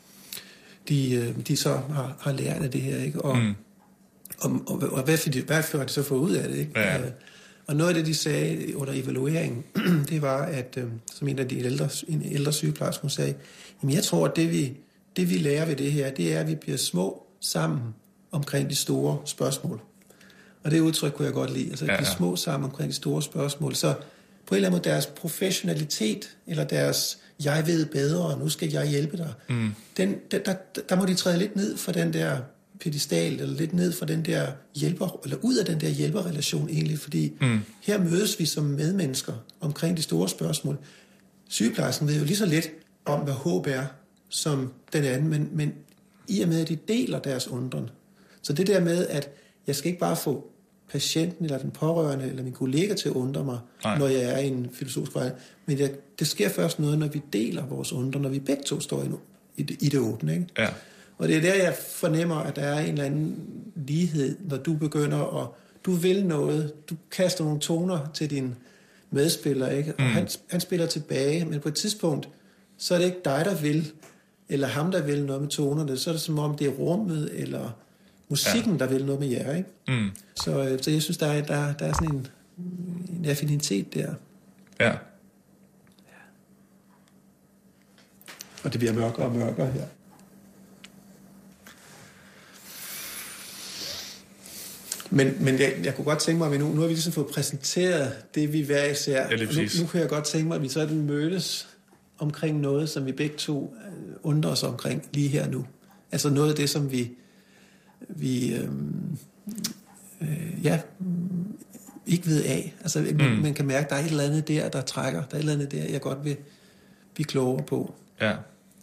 Speaker 5: De, de så har, har lært af det her, ikke? Og, mm. og, og, og hvad, de, hvad har de så fået ud af det, ikke? Ja. Og noget af det, de sagde under evalueringen, det var, at som en af de ældre, en ældre sygeplejersker sagde, jamen jeg tror, at det vi, det vi lærer ved det her, det er, at vi bliver små sammen omkring de store spørgsmål. Og det udtryk kunne jeg godt lide, altså at ja, ja. blive små sammen omkring de store spørgsmål. Så på en eller anden måde deres professionalitet, eller deres jeg ved bedre, og nu skal jeg hjælpe dig, mm. den, der, der, der må de træde lidt ned fra den der pedestal, eller lidt ned fra den der hjælper, eller ud af den der hjælperrelation egentlig, fordi mm. her mødes vi som medmennesker omkring de store spørgsmål. Sygeplejersken ved jo lige så lidt om, hvad håb er, som den anden, men, men i og med, at de deler deres undren. Så det der med, at jeg skal ikke bare få patienten, eller den pårørende, eller min kollega til at undre mig, Nej. når jeg er i en filosofisk vej. Men jeg, det sker først noget, når vi deler vores undre, når vi begge to står i, i, det, i det åbne. Ikke? Ja. Og det er der, jeg fornemmer, at der er en eller anden lighed, når du begynder at... Du vil noget, du kaster nogle toner til din medspiller, ikke? Og mm. han, han spiller tilbage, men på et tidspunkt, så er det ikke dig, der vil, eller ham, der vil noget med tonerne, så er det som om, det er rummet, eller musikken, ja. der vil noget med jer, ikke? Mm. Så, så jeg synes, der er, der, der er sådan en, en affinitet der.
Speaker 4: Ja.
Speaker 5: Og det bliver mørkere og mørkere her. Men, men jeg, jeg kunne godt tænke mig, at vi nu, nu har vi ligesom fået præsenteret det, vi hver især. Ja, nu, nu kunne jeg godt tænke mig, at vi så mødes omkring noget, som vi begge to undrer os omkring lige her nu. Altså noget af det, som vi, vi øh, øh, ja, ikke ved af. Altså mm. man, man kan mærke, at der er et eller andet der, der trækker. Der er et eller andet der, jeg godt vil blive klogere på.
Speaker 4: Ja.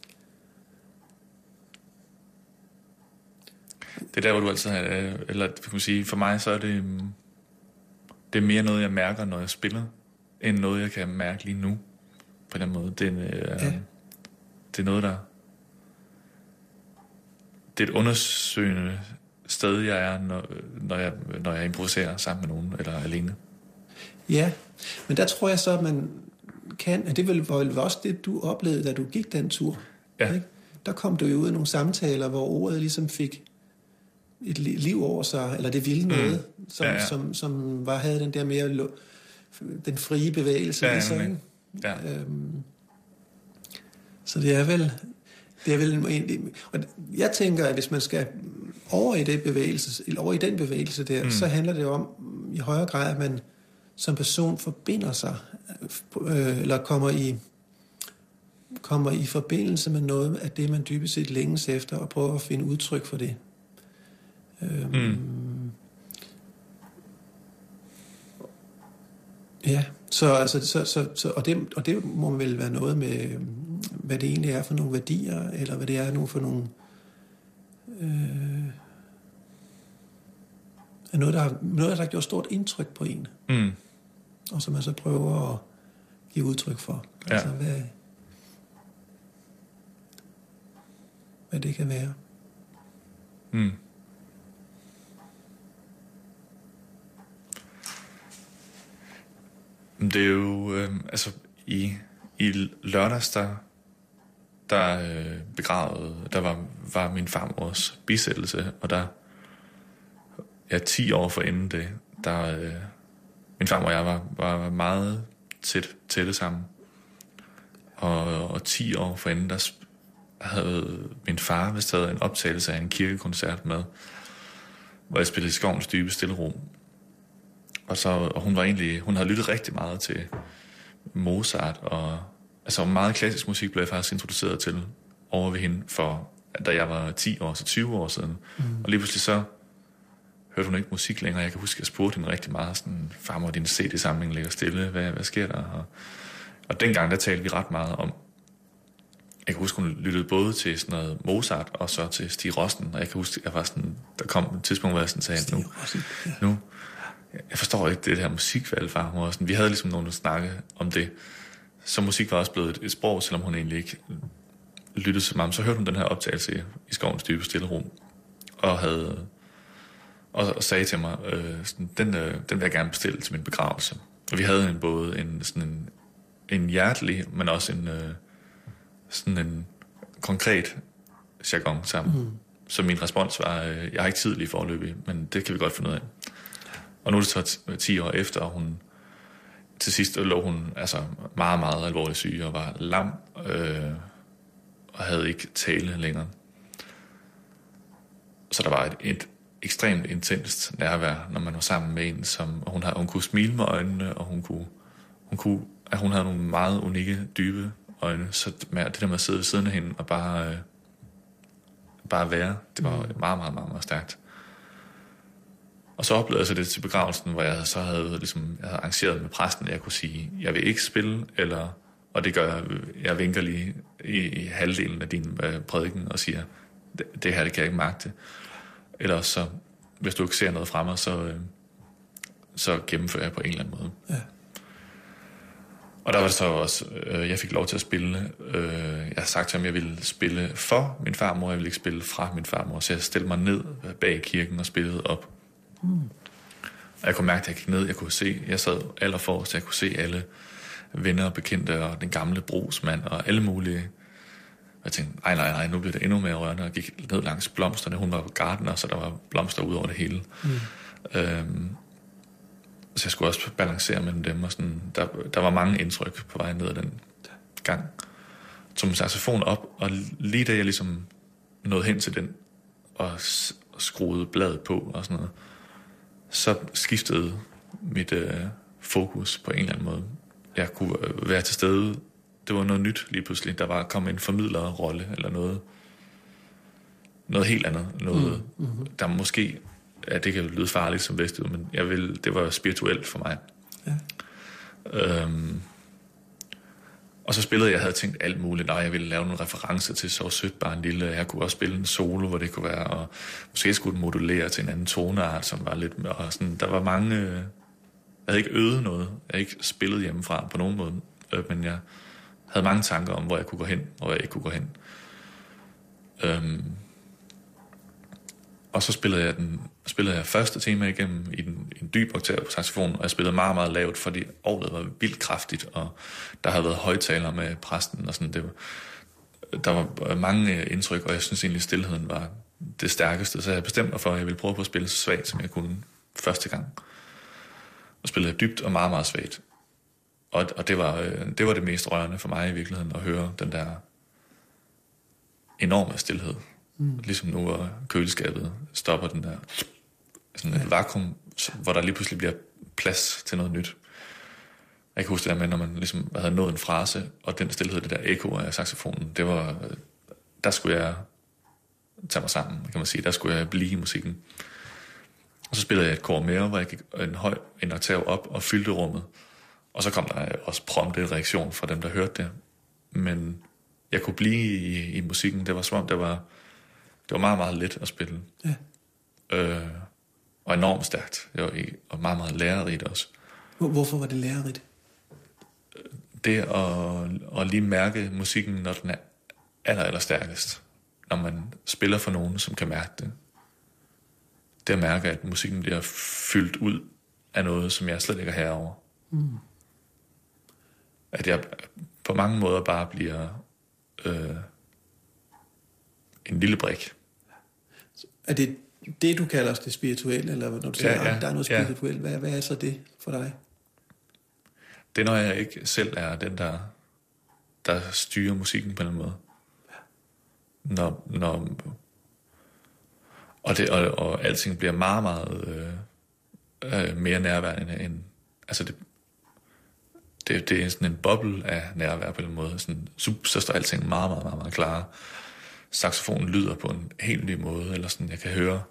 Speaker 4: Det er der, hvor du altid har, eller kan man sige, for mig så er det, det er mere noget, jeg mærker, når jeg spiller, end noget, jeg kan mærke lige nu, på den måde. Det er, ja. det er noget, der, det er et undersøgende sted, jeg er, når, når, jeg, når jeg improviserer sammen med nogen, eller alene.
Speaker 5: Ja, men der tror jeg så, at man kan, at det var vel også det, du oplevede, da du gik den tur. Ja. Ikke? Der kom du jo ud i nogle samtaler, hvor ordet ligesom fik et liv over sig, eller det ville noget, mm. som, ja, ja. som, som var, havde den der mere den frie bevægelse.
Speaker 4: Ja,
Speaker 5: så,
Speaker 4: ja, Ja.
Speaker 5: Øhm, så det er vel... Det er vel en, og jeg tænker, at hvis man skal over i, det bevægelse, over i den bevægelse der, mm. så handler det om i højere grad, at man som person forbinder sig, øh, eller kommer i, kommer i forbindelse med noget af det, man dybest set længes efter, og prøver at finde udtryk for det. Øhm, mm. Ja, så, altså, så, så, så og, det, og det må vel være noget med, hvad det egentlig er for nogle værdier, eller hvad det er nu for nogle... Øh, noget, der har, noget, der har gjort stort indtryk på en.
Speaker 4: Mm.
Speaker 5: Og som man så prøver at give udtryk for. Ja. Altså, hvad, hvad det kan være.
Speaker 4: Mm. Det er jo, øh, altså i, i lørdags, der, der øh, begravede, der var, var min farmors bisættelse, og der, ja, ti år forinden det, der, øh, min farmor og jeg var, var meget tæt, tætte sammen. Og, og ti år forinden, der havde min far vist taget en optagelse af en kirkekoncert med, hvor jeg spillede i Skovens dybe stillerum. Og, så, og hun var egentlig, hun havde lyttet rigtig meget til Mozart, og altså meget klassisk musik blev jeg faktisk introduceret til over ved hende, for, da jeg var ti år, så tyve år siden. Mm. Og lige pludselig så hørte hun ikke musik længere. Jeg kan huske, at jeg spurgte hende rigtig meget, sådan, farmor, din C D-samling ligger stille, hvad, hvad sker der? Og, og dengang, der talte vi ret meget om, jeg kan huske, hun lyttede både til sådan noget Mozart, og så til Stig Rossen, og jeg kan huske, jeg var sådan, der kom et tidspunkt, hvor jeg sådan sagde, nu, ja. nu, jeg forstår ikke det her musikvalg, farmor. Vi havde ligesom nogen, der snakkede om det. Så musik var også blevet et, et sprog, selvom hun egentlig ikke lyttede så meget. Så hørte hun den her optagelse i Skovens dybe stillerum, og havde og, og sagde til mig, øh, sådan, den, øh, den vil jeg gerne bestille til min begravelse. Og vi havde en, både en, sådan en, en hjertelig, men også en, øh, sådan en konkret jargon sammen. Mm. Så min respons var, øh, jeg har ikke tid lige foreløbig, men det kan vi godt finde ud af. Og nu er det så ti år efter, og hun til sidst lå hun altså meget, meget alvorligt syg og var lam øh, og havde ikke tale længere. Så der var et, et ekstremt intenst nærvær, når man var sammen med en, som hun, havde, hun kunne smile med øjnene, og hun kunne, hun kunne, at hun havde nogle meget unikke, dybe øjne. Så med, det der med at sidde ved siden af hende og bare, øh, bare være, det var meget, meget, meget, meget stærkt. Og så oplevede jeg så det til begravelsen, hvor jeg så havde, ligesom, jeg havde arrangeret med præsten, at jeg kunne sige, jeg vil ikke spille, eller, og det gør jeg, jeg vinker lige i, i halvdelen af din øh, prædiken og siger, det, det her, det kan jeg ikke magte. Eller så, hvis du ikke ser noget fra mig, så, øh, så gennemfører jeg på en eller anden måde. Ja. Og der var det så også, øh, jeg fik lov til at spille. Øh, jeg har sagt til ham, jeg ville spille for min farmor, jeg ville ikke spille fra min farmor, så jeg stillede mig ned bag kirken og spillede op. Mm. Og jeg kunne mærke, at jeg gik ned, jeg kunne se, jeg sad allerforrest, jeg kunne se alle venner og bekendte, og den gamle brugsmand, og alle mulige. Og jeg tænkte, nej, nej, nej, nu bliver det endnu mere rørende, og gik ned langs blomsterne. Hun var gardener, så der var blomster ud over det hele. Mm. Øhm, så jeg skulle også balancere mellem dem, og sådan, der, der var mange indtryk på vej ned ad den gang. Så tog saxofon op, og lige da jeg ligesom nåede hen til den, og skruede bladet på og sådan noget, så skiftede mit øh, fokus på en eller anden måde. Jeg kunne øh, være til stede. Det var noget nyt lige pludselig. Der var kommet en formidlerrolle eller noget. Noget helt andet. Noget, mm. mm-hmm. der måske, ja, det kan lyde farligt som bedst, men jeg vil, det var spirituelt for mig. Ja. Øhm, og så spillede jeg, jeg havde tænkt alt muligt. Nej, jeg ville lave nogle referencer til Så sødt bare en lille. Jeg kunne også spille en solo, hvor det kunne være, og måske skulle den modulere til en anden toneart, som var lidt, og sådan, der var mange, jeg havde ikke øvet noget. Jeg havde ikke spillet hjemmefra på nogen måde, men jeg havde mange tanker om, hvor jeg kunne gå hen, og hvor jeg ikke kunne gå hen. Øhm, og så spillede jeg den, spillede jeg første tema igennem i en, en dyb oktav på saxofon, og jeg spillede meget, meget lavt, fordi ordet var vildt kraftigt, og der havde været højtaler med præsten, og sådan, det var, der var mange indtryk, og jeg synes egentlig, stilheden var det stærkeste, så jeg bestemte mig for, at jeg ville prøve på at spille så svagt, som jeg kunne første gang. Og spillede dybt og meget, meget svagt. Og, og det, var, det var det mest rørende for mig i virkeligheden, at høre den der enorme stilhed. Mm. Ligesom nu, hvor køleskabet stopper den der sådan et ja. vakuum, hvor der lige pludselig bliver plads til noget nyt. Jeg kan huske det der med, når man ligesom havde nået en frase, og den stilhed, det der ekko af saxofonen, det var, der skulle jeg tage mig sammen, kan man sige. Der skulle jeg blive i musikken. Og så spillede jeg et kor mere, hvor jeg gik en høj en oktav op og fyldte rummet. Og så kom der også prompte en reaktion fra dem, der hørte det. Men jeg kunne blive i, i musikken. Det var som om, det var, det var meget, meget let at spille. Ja. Øh, og enormt stærkt. Det var, og meget, meget lærerigt også.
Speaker 5: Hvorfor var det lærerigt?
Speaker 4: Det at, at lige mærke musikken, når den er aller, aller stærkest. Når man spiller for nogen, som kan mærke det. Det at mærke, at musikken bliver fyldt ud af noget, som jeg slet ikke er herover. Mm. At jeg på mange måder bare bliver øh, en lille brik.
Speaker 5: Er det det, du kalder det spirituelle, eller når du siger, ja, ja, at der er noget spirituelt, ja. hvad, hvad er så det for dig?
Speaker 4: Det er, når jeg ikke selv er den, der, der styrer musikken på en måde. Når, når, og, det, og, og alting bliver meget, meget øh, øh, mere nærværende end... Altså det, det, det er sådan en boble af nærvær på en måde. Sådan, så står alting meget, meget, meget, meget klare. Saxofonen lyder på en helt ny måde, eller sådan, jeg kan høre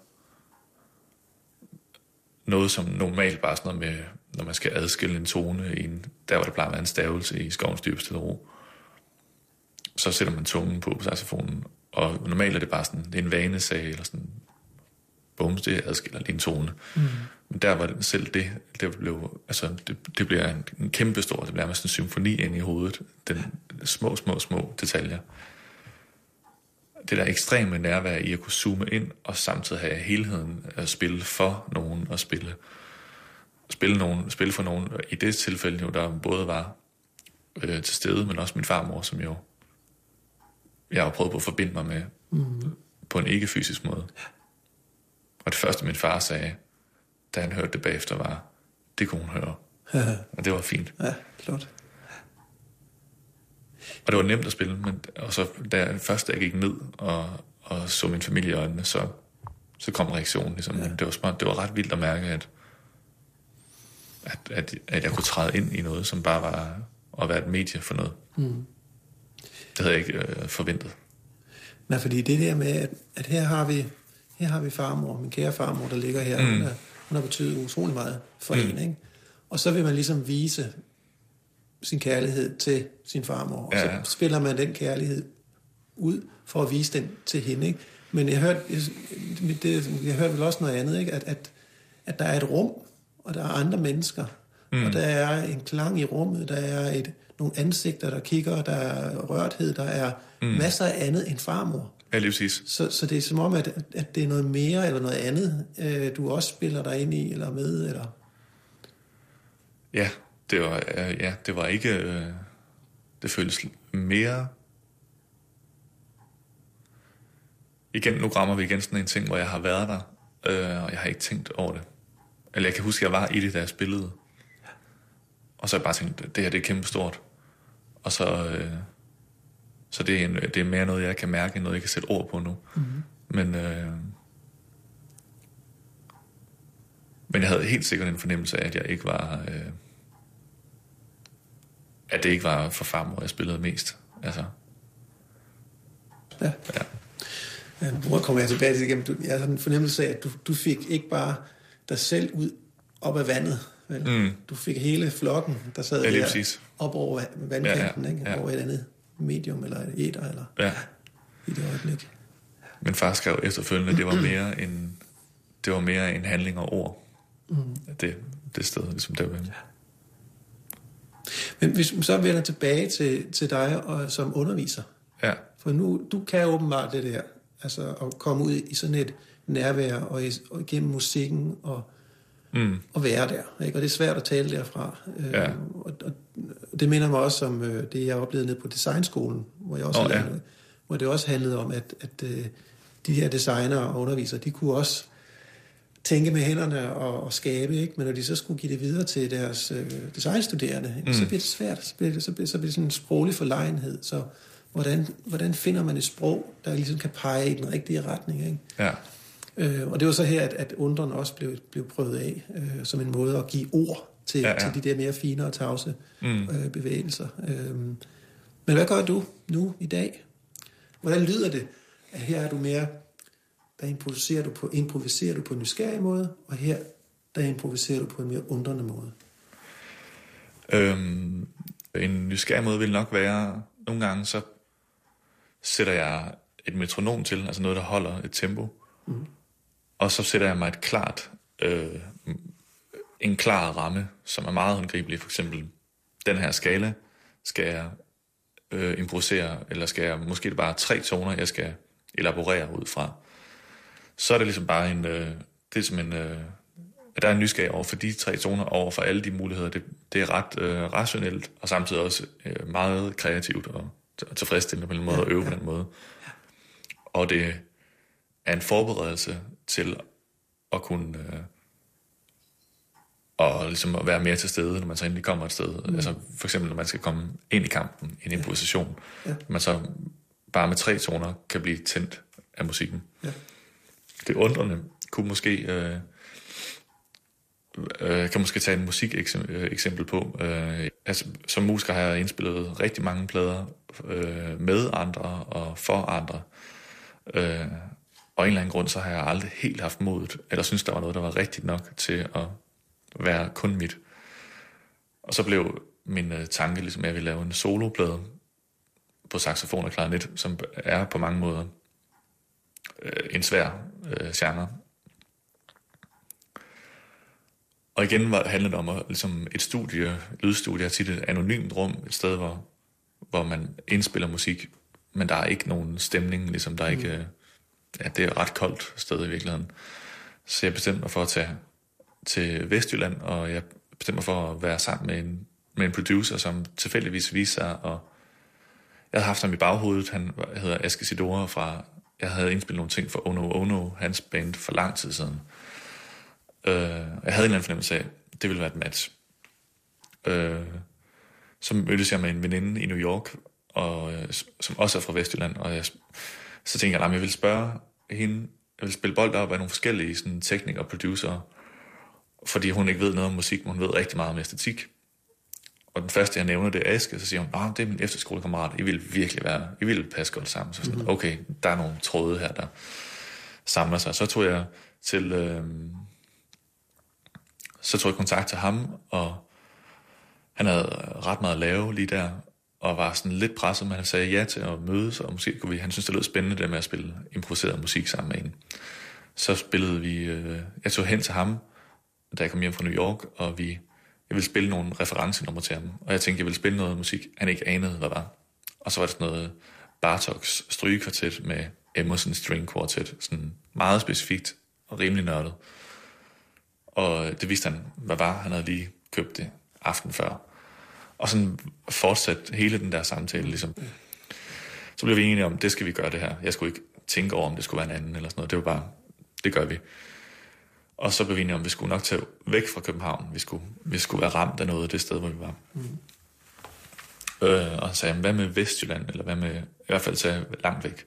Speaker 4: noget, som normalt bare sådan noget med, når man skal adskille en tone i en, der hvor der plejer at være en stavelse i skovens dybeste ro, så sætter man tungen på på saxofonen, og normalt er det bare sådan, det er en vanesag, eller sådan, bums, det adskiller lige en tone. Mm. Men der var det, selv det, det blev, altså, det, det bliver en, en kæmpe stor, det bliver nærmest en symfoni ind i hovedet, den små, små, små detaljer. Det der ekstreme nærvær i at kunne zoome ind, og samtidig have helheden at spille for nogen, og spille, spille, nogen, spille for nogen. I det tilfælde jo, der både var øh, til stede, men også min farmor, som jo jeg har prøvet på at forbinde mig med mm. på en ikke-fysisk måde. Og det første, min far sagde, da han hørte det bagefter, var, det kunne hun høre. Og det var fint.
Speaker 5: Ja, klart.
Speaker 4: Og det var nemt at spille, men og så da først da jeg gik ned og, og så min familie i øjnene, så, så kom reaktionen. Ligesom. Ja. Det var smart. Det var ret vildt at mærke, at, at, at, at jeg kunne træde ind i noget, som bare var at være et medie for noget. Mm. Det havde jeg ikke øh, forventet.
Speaker 5: Nej, fordi det der med, at, at her har vi her har vi farmor, min kære farmor, der ligger her. Mm. Hun, er, hun har betydet utrolig meget for mm. en, ikke? Og så vil man ligesom vise sin kærlighed til sin farmor, og ja. Så spiller man den kærlighed ud for at vise den til hende, ikke? Men jeg hørte, jeg, det, jeg hørte vel også noget andet, ikke? At, at, at der er et rum, og der er andre mennesker, mm. og der er en klang i rummet, der er et, nogle ansigter, der kigger, der er rørthed, der er mm. masser af andet end farmor.
Speaker 4: Ja, lige præcis.
Speaker 5: Så, så det er som om, at, at det er noget mere eller noget andet, øh, du også spiller dig ind i, eller med, eller...
Speaker 4: Ja, det var, ja, det var ikke... Øh, det føltes mere... Igen, nu rammer vi igen sådan en ting, hvor jeg har været der, øh, og jeg har ikke tænkt over det. Eller jeg kan huske, at jeg var i det, da jeg spillede. Og så har jeg bare tænkt, det her det er kæmpe stort. Og så... Øh, så det er, en, det er mere noget, jeg kan mærke, end noget, jeg kan sætte ord på nu. Mm-hmm. Men... Øh, men jeg havde helt sikkert en fornemmelse af, at jeg ikke var... Øh, at det ikke var for farmor, jeg spillede mest. Altså.
Speaker 5: Ja. Ja. Ja, nu kommer jeg tilbage til igen. Jeg har en fornemmelse af, at du, du fik ikke bare dig selv ud op af vandet. Vel? Mm. Du fik hele flokken, der sad
Speaker 4: ja,
Speaker 5: der op over vandkanten,
Speaker 4: ja, ja.
Speaker 5: Ikke?
Speaker 4: Ja.
Speaker 5: Over et andet medium, eller et æter, eller
Speaker 4: ja.
Speaker 5: i det øjeblik.
Speaker 4: Min far skrev efterfølgende, at det var mere en, det var mere en handling og ord. Mm. Det, det sted, ligesom der var. Ja.
Speaker 5: Men hvis vi så vender tilbage til, til dig og, som underviser.
Speaker 4: Ja.
Speaker 5: For nu, du kan åbenbart det der, altså at komme ud i sådan et nærvær, og, i, og igennem musikken, og, mm. og være der. Ikke? Og det er svært at tale derfra.
Speaker 4: Ja.
Speaker 5: Øh, og, og det minder mig også om øh, det, jeg oplevede nede på designskolen, hvor jeg også oh, lavede, ja. hvor det også handlede om, at, at øh, de her designere og undervisere, de kunne også tænke med hænderne og, og skabe, ikke? Men når de så skulle give det videre til deres øh, designstuderende, mm. så bliver det svært. Så bliver det, så bliver, så bliver det sådan en sproglig forlegenhed. Så hvordan, hvordan finder man et sprog, der ligesom kan pege i den rigtige retning, ikke?
Speaker 4: Ja.
Speaker 5: Øh, og det var så her, at, at undren også blev, blev prøvet af, øh, som en måde at give ord til, ja, ja. til de der mere fine og tavse mm. øh, bevægelser. Øh, men hvad gør du nu i dag? Hvordan lyder det, at her er du mere, der improviserer du på, improviserer du på en nysgerrig måde, og her, der improviserer du på en mere undrende måde?
Speaker 4: Øhm, en nysgerrig måde vil nok være, nogle gange så sætter jeg et metronom til, altså noget, der holder et tempo, mm. og så sætter jeg mig et klart, øh, en klar ramme, som er meget håndgribelig. For eksempel, den her skala skal jeg øh, improvisere, eller skal jeg, måske det bare tre toner, jeg skal elaborere ud fra. Så er det ligesom bare en, øh, det er som en, øh, der er en nysgerrig over for de tre toner, over for alle de muligheder. Det, det er ret øh, rationelt, og samtidig også øh, meget kreativt og tilfredsstillende på en måde, at øve på den måde. Og det er en forberedelse til at kunne øh, og ligesom at være mere til stede, når man så endelig kommer et sted. Mm. Altså for eksempel, når man skal komme ind i kampen, en improvisation, ja. Ja. Man så bare med tre toner kan blive tændt af musikken. Ja. Det undrende kunne måske øh, øh, kan måske tage en musikeksempel på. Øh, altså, som musiker har jeg indspillet rigtig mange plader øh, med andre og for andre. Øh, og af en eller anden grund, så har jeg aldrig helt haft modet, eller synes, der var noget, der var rigtigt nok til at være kun mit. Og så blev min øh, tanke, ligesom jeg ville lave en soloplade på saxofon og klarinet, som er på mange måder øh, en svær øh, genre. Og igen var, handlede det om at, ligesom et studie, lydstudie er tit et anonymt rum, et sted, hvor, hvor man indspiller musik, men der er ikke nogen stemning, ligesom der er ikke, øh, ja, det er et ret koldt sted i virkeligheden. Så jeg bestemte mig for at tage til Vestjylland, og jeg bestemte mig for at være sammen med en, med en producer, som tilfældigvis viste sig, og jeg havde haft ham i baghovedet. Han hedder Aske Sidora fra, jeg havde indspillet nogle ting for Ono Ono, hans band, for lang tid siden. Uh, jeg havde en eller anden fornemmelse af, det ville være et match. Uh, så mødtes jeg med en veninde i New York, og, uh, som også er fra Vestjylland, og jeg, så tænkte jeg, at jeg ville spørge hende, jeg ville spille bold op af nogle forskellige sådan, teknikere og producer, fordi hun ikke ved noget om musik, men hun ved rigtig meget om æstetik. Og den første, jeg nævner, det er Aske, så siger hun, det er min efterskolekammerat, I vil virkelig være, I vil passe godt sammen. Så sådan, okay, der er nogle tråde her, der samler sig. Så tog jeg til, øh, så tog jeg kontakt til ham, og han havde ret meget at lave lige der, og var sådan lidt presset, men han sagde ja til at mødes, og måske kunne vi, han synes, det lød spændende, det med at spille improviseret musik sammen med en. Så spillede vi, øh, jeg tog hen til ham, da jeg kom hjem fra New York, og vi, jeg ville spille nogle referencenumre til ham, og jeg tænkte, jeg ville spille noget musik, han ikke anede, hvad var. Og så var det sådan noget Bartoks strygekvartet med Emerson String Quartet, sådan meget specifikt og rimelig nørdet. Og det vidste han, hvad var. Han havde lige købt det aften før. Og sådan fortsatte hele den der samtale, ligesom. Så blev vi enige om, det skal vi gøre det her. Jeg skulle ikke tænke over, om det skulle være en anden eller sådan noget. Det var bare, det gør vi. Og så blev vi enige om, at vi skulle nok tage væk fra København. Vi skulle, vi skulle være ramt af noget af det sted, hvor vi var. Mm. Øh, og han sagde, hvad med Vestjylland? Eller hvad med, i hvert fald tage langt væk.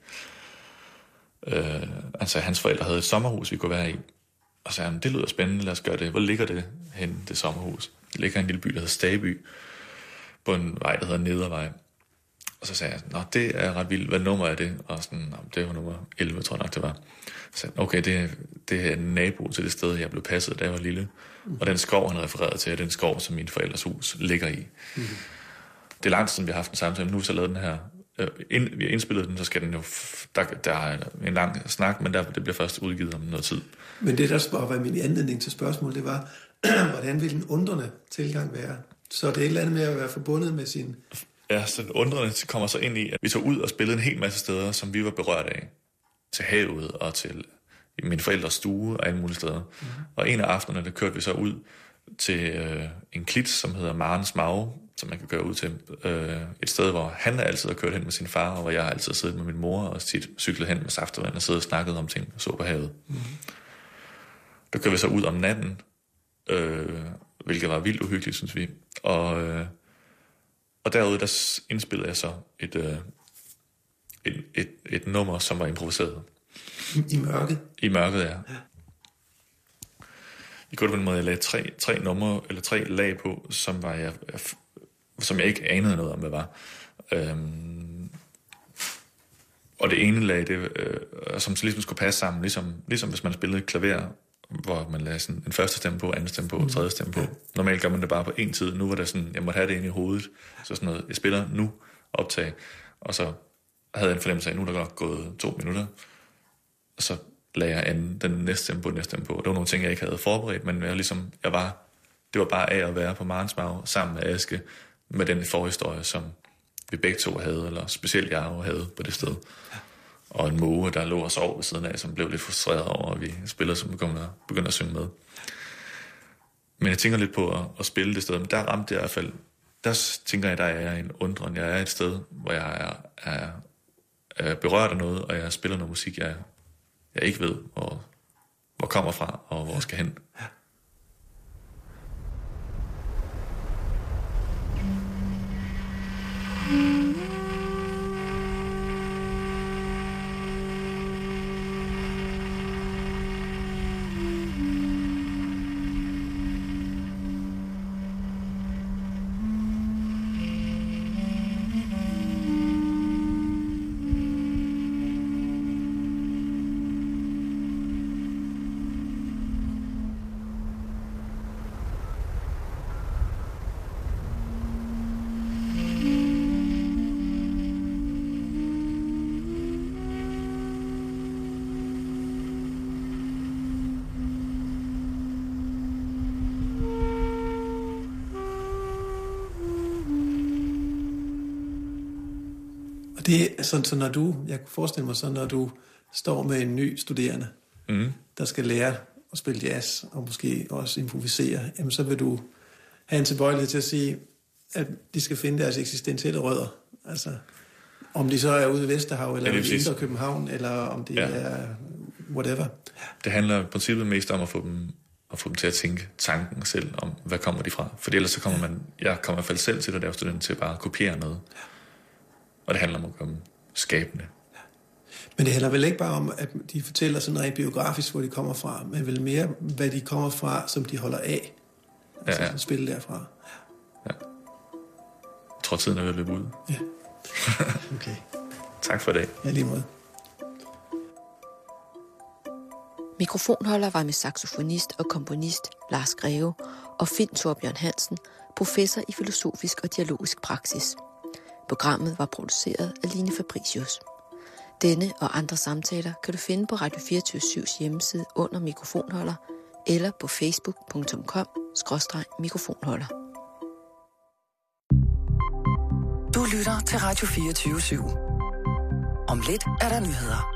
Speaker 4: Øh, han sagde, hans forældre havde et sommerhus, vi kunne være i. Og så sagde han, det lyder spændende, lad os gøre det. Hvor ligger det hen, det sommerhus? Det ligger i en lille by, der hedder Staby, på en vej, der hedder Nedervej. Og så sagde jeg, nå, det er ret vildt. Hvad nummer er det? Og sådan, det var nummer elleve, tror jeg nok, det var. Så sagde okay, det, det er en nabo til det sted, jeg blev passet, da jeg var lille. Mm. Og den skov, han refererede til, er den skov, som min forældres hus ligger i. Mm. Det er langt siden, vi har haft en samtale. Nu har vi så lavet den her. Øh, ind, vi har indspillet den, så skal den jo... Der, der er en lang snak, men der, det bliver først udgivet om noget tid. Men
Speaker 5: det, der var min anledning til spørgsmål, det var, hvordan vil den undrende tilgang være? Så det er et eller andet med at være forbundet med sin...
Speaker 4: Ja, så den undrende kommer så ind i, at vi tog ud og spillede en hel masse steder, som vi var berørt af. Til havet og til min forældres stue og alle mulige steder. Mm. Og en af aftenerne, der kørte vi så ud til øh, en klit, som hedder Marens Mave, som man kan køre ud til. Øh, et sted, hvor han altid har kørt hen med sin far, og hvor jeg altid har siddet med min mor og tit cyklet hen med saftevand og siddet og snakket om ting og så på havet. Mm. der kører vi så ud om natten, øh, hvilket var vildt uhyggeligt, synes vi. Og, øh, og derude, der indspillede jeg så et, øh, et, et, et nummer, som var improviseret.
Speaker 5: I mørket?
Speaker 4: I mørket, ja. I går på den måde, jeg lagde tre, tre numre, eller tre lag på, som, var jeg, som jeg ikke anede noget om, hvad var. Øhm, og det ene lag, det, øh, som så ligesom skulle passe sammen, ligesom, ligesom hvis man spillede klaver, hvor man lagde sådan en første stemme på, anden stemme på, mm. tredje stemme på. Normalt gør man det bare på én tid. Nu var det sådan, jeg måtte have det inde i hovedet. Så sådan noget, jeg spiller nu, optag. Og så havde jeg en fornemmelse af, nu er der godt gået to minutter. Og så lagde jeg anden, den næste stemme på, den næste stemme på. Det var nogle ting, jeg ikke havde forberedt, men jeg ligesom, jeg var, det var bare af at være på Marensmag sammen med Aske, med den forhistorie, som vi begge to havde, eller specielt jeg havde på det sted. Og en måge, der lå og sov ved siden af, som blev lidt frustreret over, at vi spillede, som begyndte, begyndte at synge med. Men jeg tænker lidt på at, at spille det sted, men der ramte jeg i hvert fald, der tænker jeg, der er en undren. Jeg er et sted, hvor jeg er, er, er berørt af noget, og jeg spiller noget musik, jeg, jeg ikke ved, hvor, hvor kommer fra, og hvor skal hen.
Speaker 5: Det er sådan, så når du, jeg kan forestille mig så, når du står med en ny studerende, mm. der skal lære at spille jazz, og måske også improvisere, jamen så vil du have en tilbøjelighed til at sige, at de skal finde deres eksistentielle rødder. Altså, om de så er ude i Vesterhav, eller i Indre København, eller om det ja. er whatever.
Speaker 4: Det handler i princippet mest om at få dem, at få dem til at tænke tanken selv, om hvad kommer de fra. For ellers så kommer man, jeg kommer i hvert fald selv til at lave studenten til bare at kopiere noget. Og det handler om at komme skabende.
Speaker 5: Men det handler vel ikke bare om, at de fortæller sådan rent biografisk, hvor de kommer fra, men vel mere, hvad de kommer fra, som de holder af. Altså ja, ja. Spille derfra.
Speaker 4: Ja. Jeg tror, tiden er ved at løbe ud.
Speaker 5: Ja. Okay.
Speaker 4: Tak for i dag.
Speaker 5: Ja, lige måde.
Speaker 6: Mikrofonholder var med saxofonist og komponist Lars Greve og Finn Thorbjørn Hansen, professor i filosofisk og dialogisk praksis. Programmet var produceret af Line Fabricius. Denne og andre samtaler kan du finde på Radio fireogtyve syvs hjemmeside under mikrofonholder eller på facebook punktum com skråstreg mikrofonholder.
Speaker 3: Du lytter til Radio fireogtyve syv. Om lidt er der nyheder.